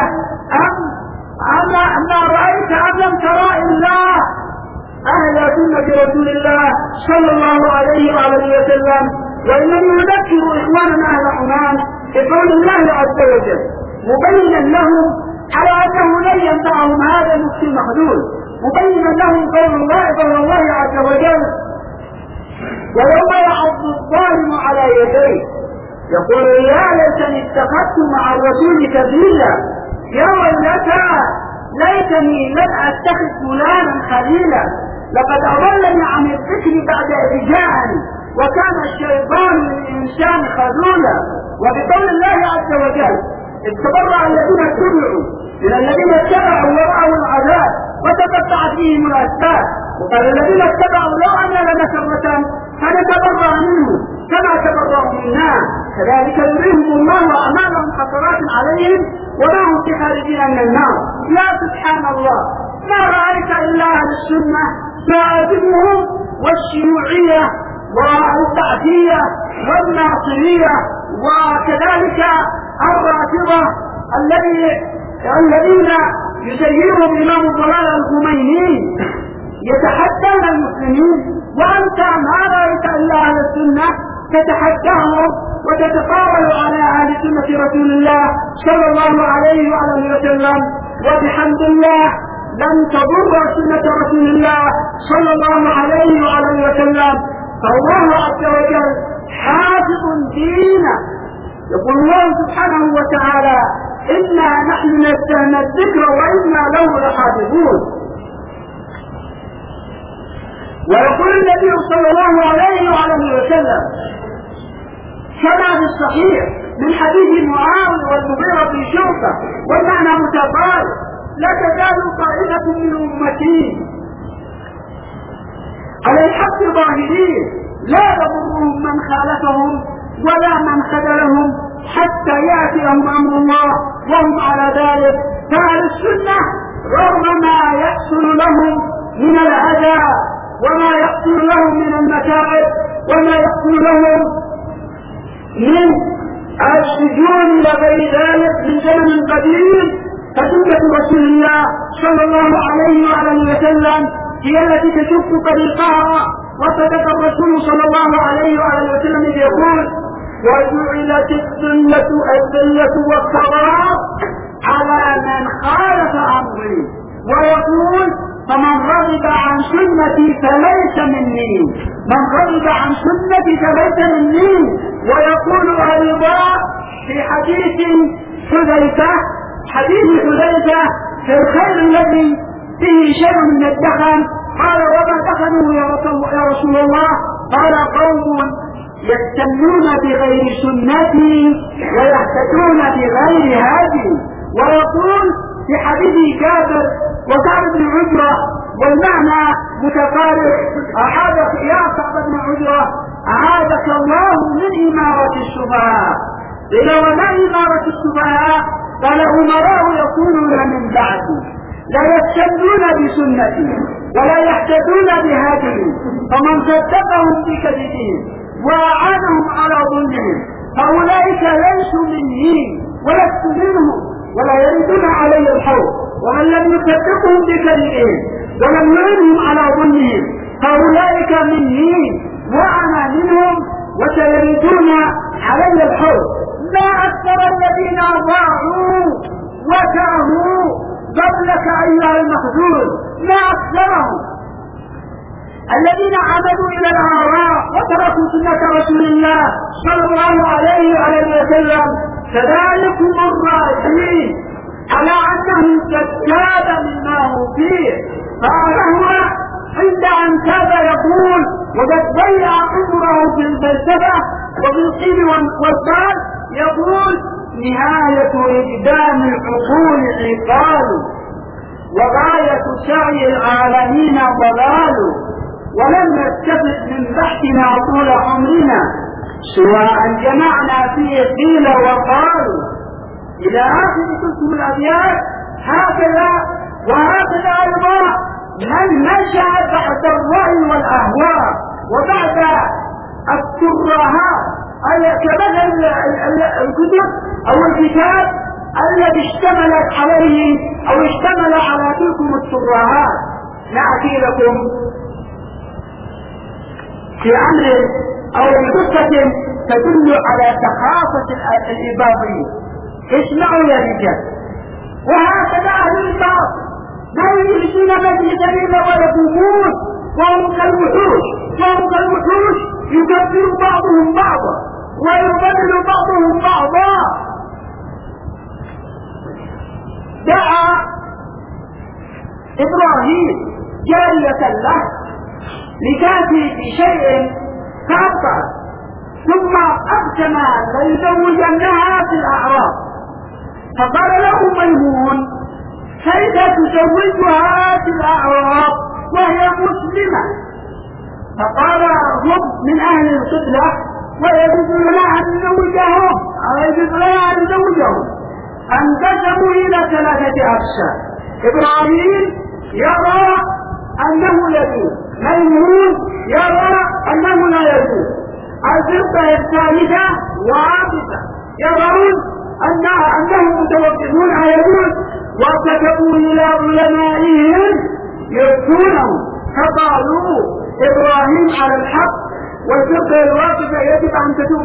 أم رأيت أم لم ترى إلا أهل سنة رسول الله صلى الله عليه وآله وسلم؟ وإنني أذكر إخواننا أهل عمان بقول الله عز وجل مبينا لهم على أنه لن ينفعهم هذا المفتي المحدود، مبينا لهم قول الله عز وجل: ويوم يعض الظالم على يديه يقول يا ليتني اتخذت مع الرسول سبيلا، يا ويلتى ليتني لم اتخذ فلانا خليلا، لقد اضلني عن الذكر بعد إذ جاءني وكان الشيطان للانسان خذولا. وبقول الله عز وجل: اتبرأ الذين اتبعوا من الذين اتبعوا ورأوا العذاب وتقطعت بهم الاسباب، وقال الذين اتبعوا لو ان لنا كرة فنتبرأ منهم كما تبرأوا منا كذلك يريهم الله أعمالهم حسرات عليهم وما هم بخارجين من النار. يا سبحان الله، ما رأيت إلا أهل السنة تعاتبهم والشيوعية والبعثية والناصرية وكذلك الرافضة الذين يسيرهم إمام الضلال الخميني يتحدون المسلمين، وأنت ما رأيت إلا أهل السنة تتحداهم وتتطاول على أهل سنة رسول الله صلى الله عليه وآله وسلم. وبحمد الله لن تضر سنة رسول الله صلى الله عليه وآله وسلم، فالله عز وجل حافظ دينه. يقول الله سبحانه وتعالى: إنا نحن نزلنا الذكر وإنا له لحافظون. ويقول النبي صلى الله عليه وآله وسلم كما في الصحيح من حديث معاوية والمغيرة في شعبة والمعنى متقارب: لا تزال طائفة من أمتي على الحق ظاهرين لا يضرهم من خالفهم ولا من خذلهم حتى يأتيهم أمر الله وهم على ذلك. فأهل السنة رغم ما يحصل لهم من الأذى وما يحصل لهم من المتاعب وما يحصل لهم من السجون إلى غير ذلك من زمن قديم، فسنة رسول الله صلى الله عليه وآله وسلم هي التي تشق طريقها. وصدق الرسول صلى الله عليه وآله وسلم إذ يقول: وجعلت الذلة والصغار على من خالف أمري، ويقول: فمن رغب عن سنتي فليس مني، من رغب عن سنتي فليس مني. ويقول أيضا في حديث حذيفة في الخير الذي فيه شيء من الدخن، قال: وما دخنوا يا رسول الله؟ قال: قوم يستنون بغير سنتي ويهتدون بغير هادي. ويقول في حديث جابر وسعد بن عجرة والمعنى متقارب: أعاذك يا سعد بن عجرة أعاذك الله من إمارة السفهاء. إلى وما إمارة السفهاء؟ قال: أمراء يكونون من بعدي لا يستنون بسنتي ولا يهتدون بهدي، فمن صدقهم بكذبهم وأعانهم على ظلمهم فأولئك ليسوا مني ولست منهم ولا يردون علي الحوض. ومن لم يصدقهم بكذبهم ولم يعينهم على ظلمهم فأولئك مني وأنا منهم وسيردون علي الحوض. ما أكثر الذين ضاعوا وكرهوا قبلك أيها المخذول، ما أكثرهم الذين عمدوا إلى الآراء وتركوا سنة رسول الله صلى الله عليه وسلم. كذلكم الراجحين على أنه قد تاب مما هو فيه، فهو عند أن تاب يقول: وقد ضيع عمره في الفلسفة وفي القيل والقال، يقول: نهاية إقدام العقول عقال، وغاية سعي العالمين ضلال، ولم نستفد من بحثنا طول عمرنا سواء جمعنا فيه قيل وقالوا. إلى آخر تلكم الأبيات. هكذا وهكذا أيضا من مشى بعد الرأي والأهواء وبعد الترهات، كمثل الكتب أو الكتاب الذي اشتملت عليه أو اشتمل على تلكم الترهات. نأتي لكم في أمر أو بقصة تدل على ثقافة الإباضية. اسمعوا يا رجال. وهكذا أهل الباطل ما يجلسون مجلسا إلا ويقومون وهم كالوحوش يكفر بعضهم بعضا ويضلل بعضهم بعضا. دعا إبراهيم جارية له لتأتي بشيء فأبطل، ثم أقسم ليزوجنها في الأعراف، فقال له ميمون: كيف تزوجها في الأعراف وهي مسلمة؟ فقال: هم من أهل القبلة ويجوز لنا أن نزوجهم انقسموا إلى 3 أقسام. إبراهيم يرى أنه يجوز، ميمون يرى أنه لا يجوز. الفرقة الثالثة وعابثة يرون أنهم متوقفون على يجوز، وكتبوا إلى علمائهم يفتونه فقالوا: إبراهيم على الحق، والفرقة الواقفة يجب أن تتوب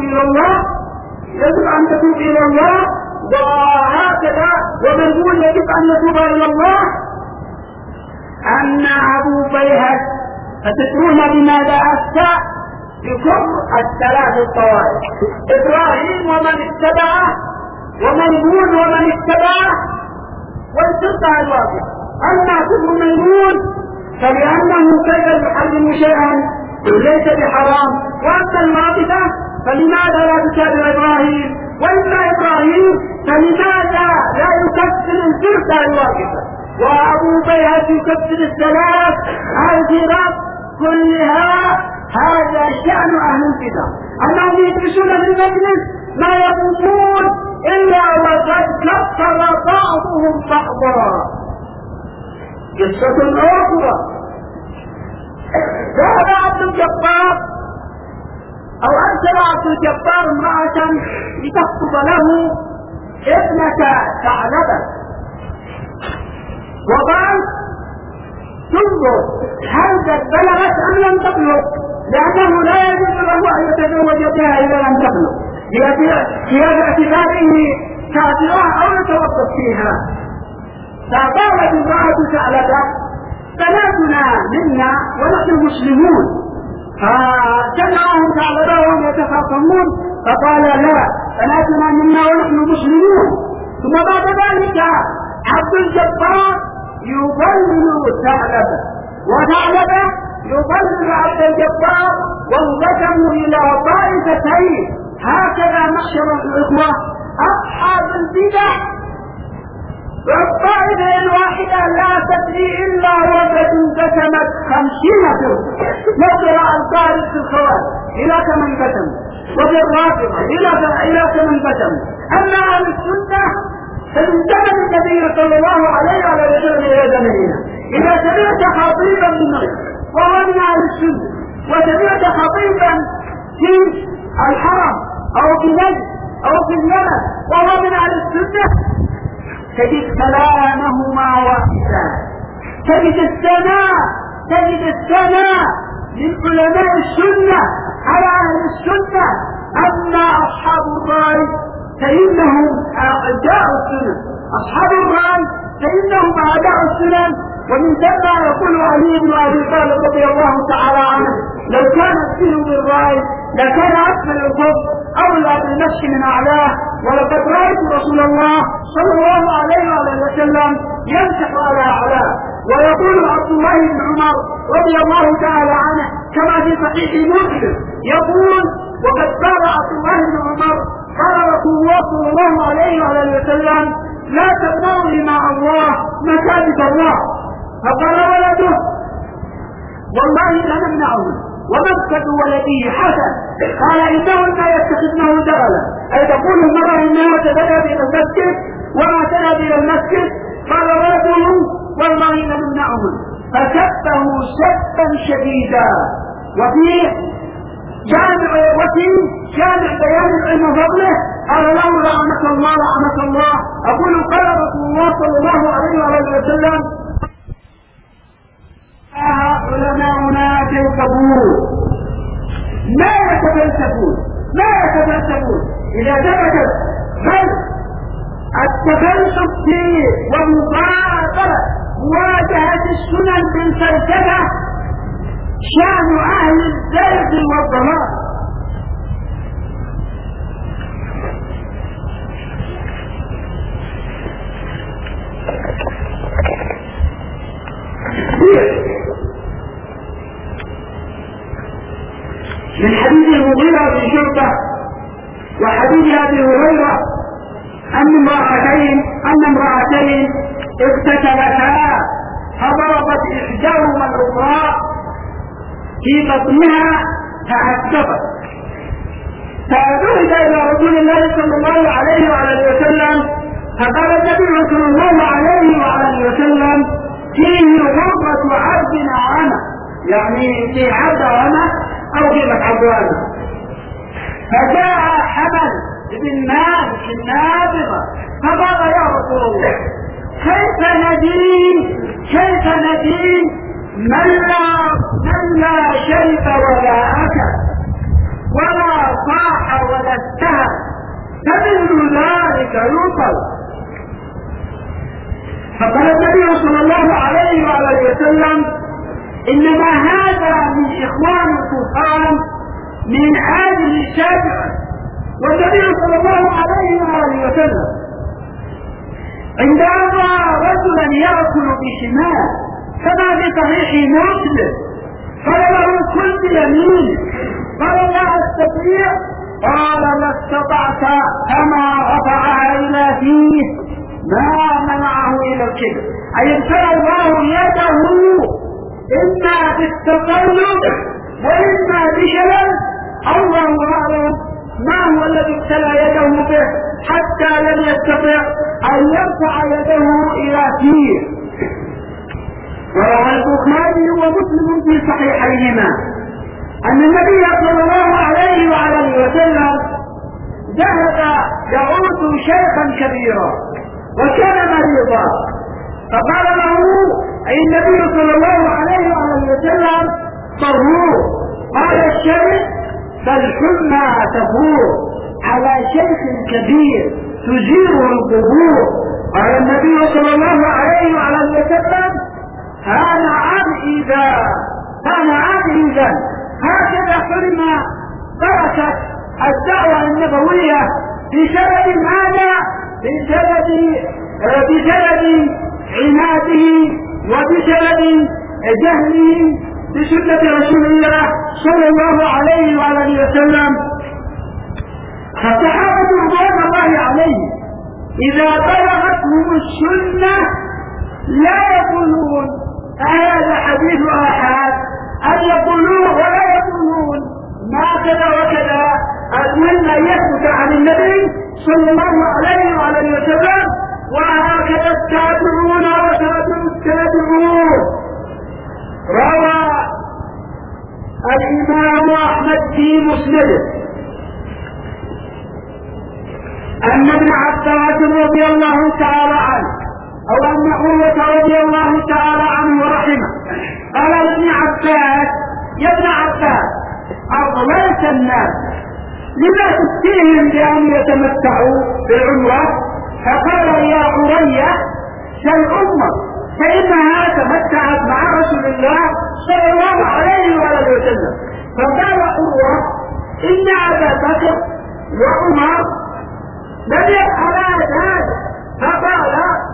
إلى الله، وهكذا وميمون يجب أن يتوب إلى الله. أما أبو بيهق فتدرون بماذا أفتى؟ بكفر 3 الطوائف: إبراهيم ومن اتبعه، وميمون ومن اتبعه، والفرقة الواقفة. أما كفر ميمون فلأنه كيف يحرم شيئا ليس بحرام. وأما الواقفة فلماذا لا تتابع إبراهيم؟ وإما إبراهيم فلماذا لا يكفر الفرقة الواقفة؟ وأبو بيهة يكفر الثلاث الفرق كلها. هذا شأن أهل البدع، أنهم يجلسون في المجلس ما يقومون إلا وقد كفر بعضهم بعضا. قصة أخرى، ذهب عبد الجبار أو أرسل عبد الجبار امرأة لتخطب له ابنة ثعلبة، وقال تنظر هل قد بلغت أم لم تبلغ، لأنه لا يجوز له أن يتزوج بها إذا لم تبلغ في اعتباره كافرة أو يتوقف فيها. فقالت امرأة ثعلبة بناتنا منا ونحن مسلمون، فسمعهم ثعلبة وهم يتخاصمون فقال لا، بناتنا منا ونحن مسلمون. ثم بعد ذلك عبد الجبار يضلل ثعلبة، وثعلبة يضلل عبد الجبار، وانقسموا إلى طائفتين. هكذا معشر الإخوة أصحاب البدع، والطائفة الواحدة لا تدري إلا وقد انقسمت 50 فرقة. نقرأ الطائف في الخوارج إلى كم انقسم، وفي الرافضة إلى كم انقسم. أما أهل السنة فمن زمن النبي صلى الله عليه وسلم إلى زمننا إذا سمعت خطيبا من مصر وهو من أهل السنة، وسمعت خطيبا في الحرم أو في نجد أو في اليمن وهو من أهل السنة، تجد كلامهما واحدا، تجد الثناء من علماء السنة على أهل السنة. أما أصحاب الرأي فإنهم أعداء السنة، أصحاب الرأي فإنهم أعداء السنة. ومن ثم يقول علي بن أبي طالب رضي الله تعالى عنه لو كان الدين بالرأي لكان أسفل الكفر أولى بالمشي من أعلاه، ولقد رأيت رسول الله صلى الله عليه وسلم يمسح على أعلاه. ويقول عبد الله بن عمر رضي الله تعالى عنه كما في صحيح مسلم يقول وقد قال عبد الله بن عمر قال رسول الله صلى الله عليه وسلم لا تبنوا لماء الله مساجد الله. فقال ولده والله لنمنعه ومسجد ولده حسن، قال إنهن يتخذنه دغلا، أي تقول المرأة إنها تذهب إلى المسجد وما تذهب إلى المسجد. قال ولده والله لنمنعهن، فسبه سبا شديدا. وفي جامع بيان العلم وفضله قال له لعنك الله. أقول قال رسول الله صلى الله عليه وسلم علماؤنا يتفلسفون ما يتفلسفون إذا ثبتت بل التفلسف فيه مواجهة السنن بالفلسفة شأن أهل الزيغ والضلال. من حديث المغيرة بن شعبة وحديث أبي هريرة أن امرأتين اقتتلتا فضربت إحداهما الأخرى في بطنها فأسقطت، فذهب إلى رسول الله صلى الله عليه وسلم فقال النبي صلى الله عليه وسلم فيه غرة عبد عامة، يعني في عبد عامة أو قيمة عبوانة. فجاء حمل بن مالك النابغة فقال يا رسول الله كيف ندين من لا شرب ولا أكل ولا صاح ولا استهى، فمثل ذلك يوصل. فقال النبي صلى الله عليه وسلم إنما هذا من إخوان الطوفان من أجل شجر. والنبي صلى الله عليه وسلم عندما رجلا يأكل بشمال كما في صحيح مسلم قال له كل بيمين قال لا استطيع قال ما استطعت كما رفعها الى فيه ما منعه الى الكبر اي ابتلى الله يده اما بالتقلب واما بشلل الله اعلم ما هو الذي ابتلى يده به حتى لم يستطع ان يرفع يده الى فيه. وروى البخاري ومسلم في صحيحيهما ان النبي صلى الله عليه وعلى وسلم ذهب يعود شيخا كبيرا وكان مريضا فقال له اي النبي صلى الله عليه وعلى وسلم ضروه قال الشيخ فالحمى تفور على شيخ كبير تجيره القبور قال النبي صلى الله عليه وعلى وسلم كان عبيدا هكذا حرم بركة الدعوة النبوية بسبب ماذا؟ بسبب عناده وبسبب جهله بسنة رسول الله صلى الله عليه وعلى وسلم. فالصحابة رضوان الله عليهم إذا بلغتهم السنة لا يقولون هذا حديث آحاد أن يقولوه ولا يقولون ما كذا وكذا المهم يثبت عن النبي صلى الله عليه وعلى وسلم وهكذا التابعون وتابعوا التابعون. روى الإمام أحمد في مسنده أن ابن عباس رضي الله تعالى عنه أو أن عروة رضي الله تعالى عنه ورحمه قال لابن عباس يا ابن عباس أضللت الناس لما تفتيهم بأن يتمتعوا بالعمرة فقال يا عرية سل أمك فإنها تمتعت مع رسول الله صلى الله عليه وسلم. فقال عروة إن أبا بكر وعمر لم يفعلا ذلك. فقال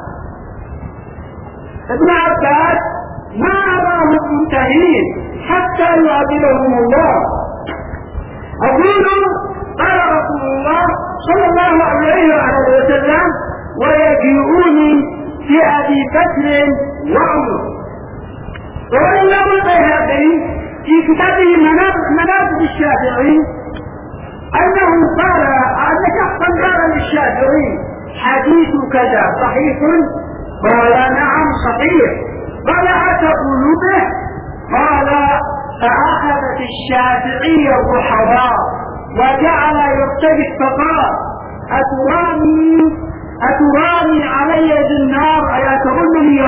ابن عباس ما أراهم منتهين حتى يعذبهم الله. أقول قال رسول الله صلى الله عليه وسلم ويجيئوني في أبي بكر وعمر. والإمام البيهقي في كتابه مناقب الشافعي أنه قال أن شخصا قال للشافعي حديث كذا صحيح؟ قال نعم صحيح. قال أتقول به؟ قال فأخذت الشافعي الرحضاء وجعل يرتجف فقال أتراني علي بالنار أي أتظنني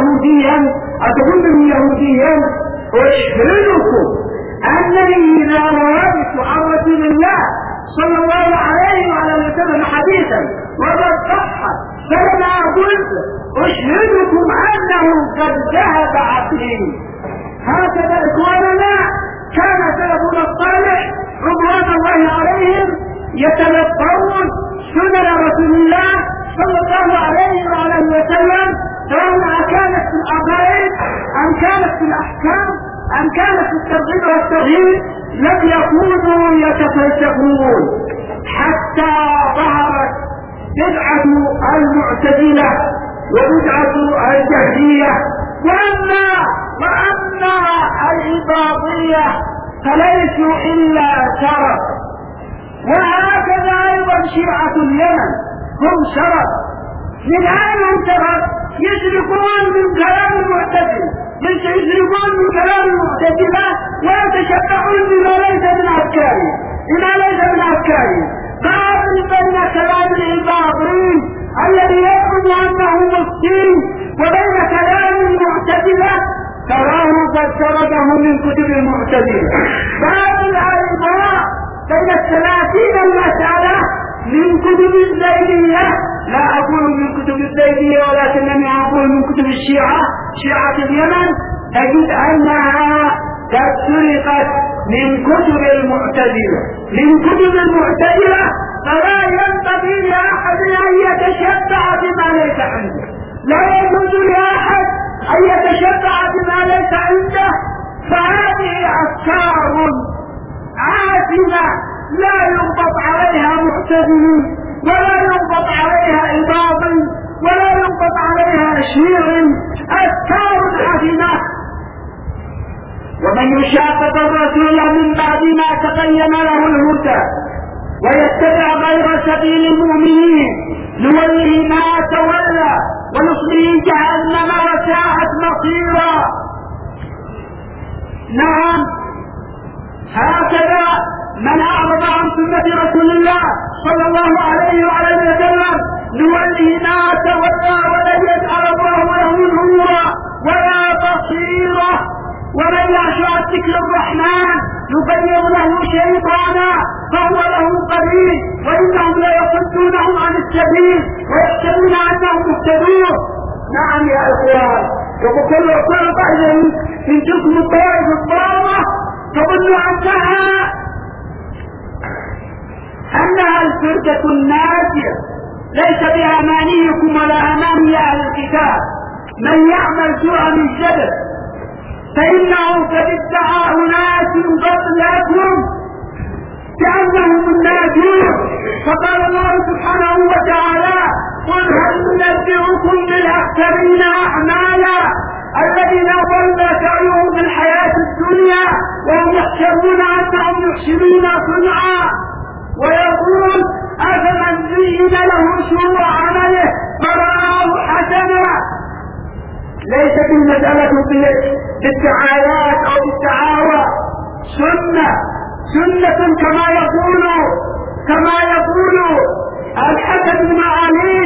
يهوديا وأشهدكم أنني إذا رويت عن رسول الله صلى الله عليه وسلم حديثا وقد صح فلما قلت أشهدكم أنه قد ذهب عقلي. هكذا إخواننا كان سلفنا الصالح رضوان الله عليهم يتلقون سنن رسول الله صلى الله عليه وسلم سواء كانت في العقائد أم كانت في الأحكام أم كانت في الترغيب والترهيب لم يكونوا يتفلسفون حتى ظهرت بدعة المعتزلة وبدعة الجهمية وأما الإباضية فليسوا إلا شرف. وهكذا أيضا شيعة اليمن هم شرف. من أين هم شرف؟ يشركون من كلام المعتزلة ويتشبعون بما ليس من أفكاره قابل بين كلام الإباضيين الذي يقول أنه مسلم وبين كلام المعتزلة تراه قد سرده من كتب المعتزلة. باب الأربعاء بين 30 المسألة من كتب الزيدية. لا أقول من كتب الزيدية ولكنني أقول من كتب الشيعة شيعة اليمن. تجد أنها قد سرقت من كتب المعتزلة فلا ينبغي لأحد أن يتشبع بما ليس عنده. لا يجوز لأحد أن يتشبع بما آثار عازمة لا ينبط عليها معتدل ولا ينبط عليها إباض ولا ينبط عليها شير، أذكار عظيمة. ومن يشاقق الرسول من بعد ما تبين له الهدى ويتبع غير سبيل المؤمنين نوله ما تولى ونصله جهنم وساءت مصيرا. نعم، هكذا من أعرض عن سنة رسول الله صلى الله عليه وعلى وسلم نوله ما تولى ولن يجعل الله له نورا ولا بصيرا. ومن يعش عن ذكر الرحمن يبين له شيطانا فهو له قرين وإنهم ليصدونهم عن السبيل ويحسبون أنهم مهتدون. نعم يا إخوان، وبكل طائفة من تلكم الطوائف الضالة تظن أنها الفرقة الناجية، ليس بأمانيكم ولا أماني أهل الكتاب. من يعمل سوءا من جدل فإنه قد ادعى أناس قبلكم كأنهم الناجون. فقال الله سبحانه وتعالى: قل هل ننبئكم بالأخسرين أعمالا الذين ضل سعيهم في الحياة الدنيا وهم يحسبون أنهم يحسنون صنعا. ويقول: أفمن زين له سوء عمله فرآه حسنا. ليست المسألة بالدعايات أو بالدعاوى، سنة كما يقول الحسن بن علي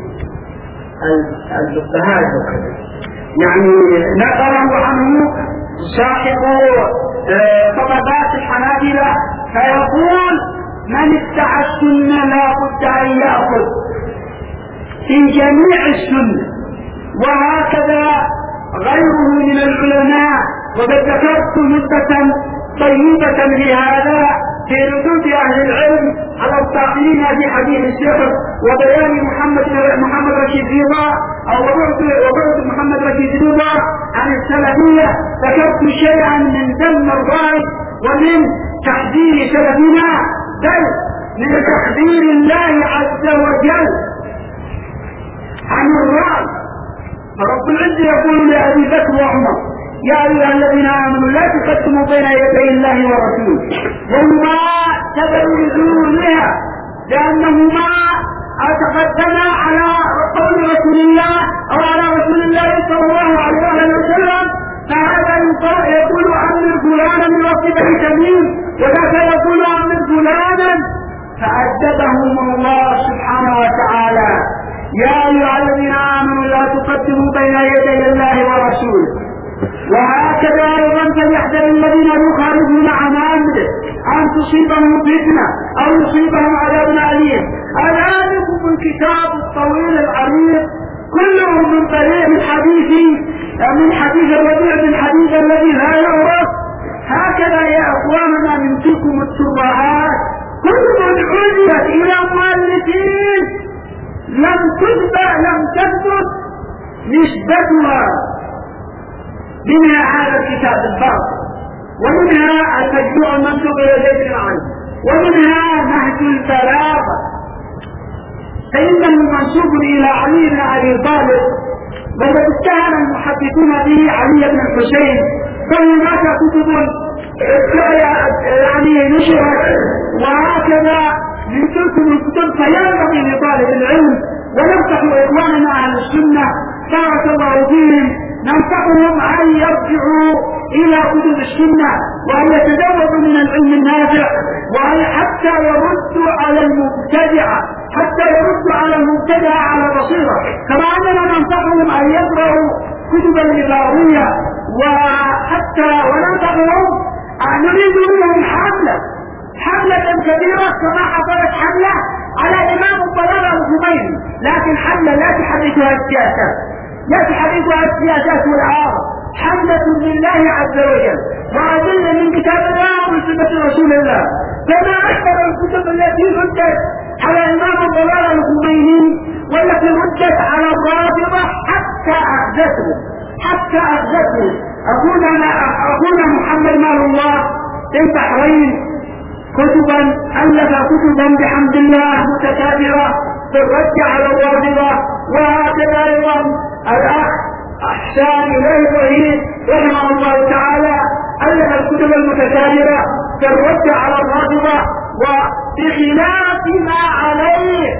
الفقهاء يعني نقله عنه صاحب طبقات الحنابلة، فيقول: من ادعى السنة لا بد أن يأخذ في جميع السنة. وهكذا غيره من العلماء. وقد ذكرت مدة طيبة في هذا في ردود أهل العلم على الطاعنين في حديث السحر وبيان محمد رشيد رضا أو وبعد محمد رشيد رضا عن السلفية. ذكرت شيئا من ذم الرأي ومن تحذير سلفنا، بل من تحذير الله عز وجل عن الرأي. فرب العزة يقول لأبي بكر وعمر: يا أيها الذين آمنوا لا تقدموا بين يدي الله ورسوله وما تبرزوا لها، لأنهما تقدما على قول رسول الله أو على رسول الله صلى الله عليه وسلم. فهذا يقول: أمر فلانا من وصفه تميم، وذاك يقول: أمر فلانا. فأدبهم الله سبحانه وتعالى: يا أيها الذين آمنوا لا تقدموا بين يدي الله ورسوله. وهكذا أيضا فليحذر الذين يخالفون عن أمره أن تصيبهم فتنة أو يصيبهم عذاب أليم. ذلكم الكتاب الطويل العريض كله من طريق من حديث الربيع بن حديث الذي لا يعرف. هكذا يا أخواننا من تلكم التربعات كل من عزلت إلى مؤلفين لم تثبت نسبتها، منها هذا الكتاب الباطل، ومنها المجموع المنسوب الى زيد بن علي، ومنها نهج البلاغه فانه منسوب الى علي بن ابي طالب، وقد اتهم المحدثون به علي بن الحسين، فهناك كتب يعني نشرت. وهكذا من تلك الكتب فينبغي لطالب العلم، وننصح اخواننا اهل السنه بارك الله فيهم، ننصحهم ان يرجعوا الى كتب السنه وان يتزودوا من العلم النافع، وان حتى يردوا على المبتدعه على بصيره، كما اننا ننصحهم ان يقرأوا كتب اللغويه، وحتى وننصحهم ان نريد منهم حملة كبيرة كما حصلت حملة على إمام الضلال الخميني، لكن حملة لا تحركها السياسات والعارض، حملة لله عز وجل وأدلة من كتاب الله ومن سنة رسول الله. فما أكثر الكتب التي ردت على إمام الضلال الخميني والتي ردت على الرافضة حتى أخذته أخونا محمد مال الله في البحرين ألف كتبا بحمد الله متكاثرة في الرد على الرافضة. وهكذا أيضا الأخ أحسان إليه وهيد رحمه الله تعالى ألف الكتب المتكاثرة في الرد على الرافضة وبخلاف ما عليه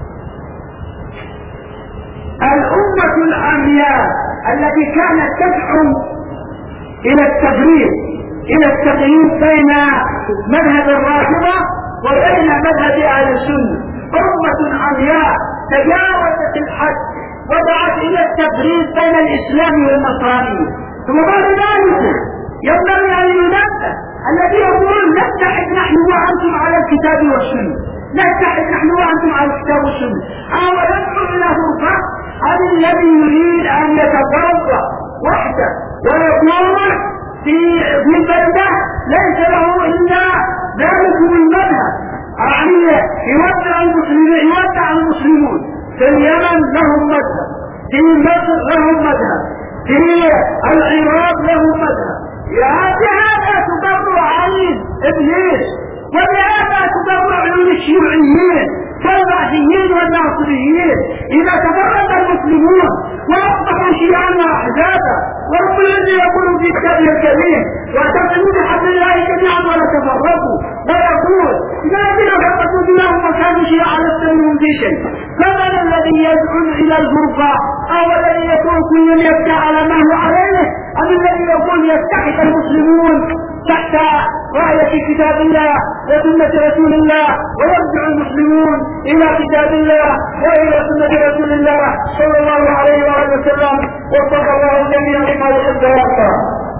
الأمة العمياء التي كانت تدعو إلى التفريق إلى التقييد بين مذهب الرافضة وبين مذهب أهل السنة. أمة عمياء تجاوزت الحد ودعت إلى التفريق بين الإسلام والنصرانية. ثم بعد ذلك ينبغي أن ينبه الذي يقول نتحد نحن وأنتم على الكتاب والسنة، نتحد نحن وأنتم على الكتاب والسنة، أو يدعو إلى فرقة. هذا الذي يريد أن يتفرق وحده ويقول في بلده ليس له إلا ذلك المذهب، يعني يودع المسلمون في اليمن لهم مذهب، في مصر لهم مذهب، في العراق لهم مذهب. بهذا تبرع عين إبليس، وبهذا تبرع عين الشيوعيين والبعثيين والناصريين. إذا تفرق المسلمون وأصبحوا شيعا وأحزابا، ورب الذي يقول في كتابه الكريم واعتصموا بحبل الله جميعا ولا تفرقوا، ويقول الذين فرقوا دينهم وكانوا شيعا لست منهم في شيء. فمن الذي يدعو إلى الفرقة؟ أو الذي يكون كل يبكى على ما هو عليه، أم الذي يقول يتحد المسلمون تحت راية كتاب الله وسنة رسول الله، ويرجع المسلمون إلى كتاب الله وإلى سنة رسول الله صلى الله عليه وآله وسلم. وفق الله الجميع لما يحب ويرضى.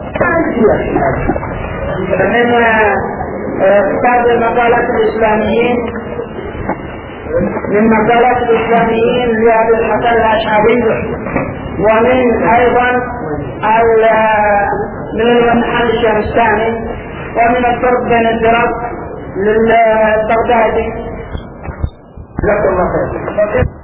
من كتاب المقالات الإسلاميين، من مقالات الإسلاميين لأبي الحسن الأشعري، ومن أيضا من المنحل الشمساني، ومن الفرق بين الفرق للبغدادي. جزاكم الله خير.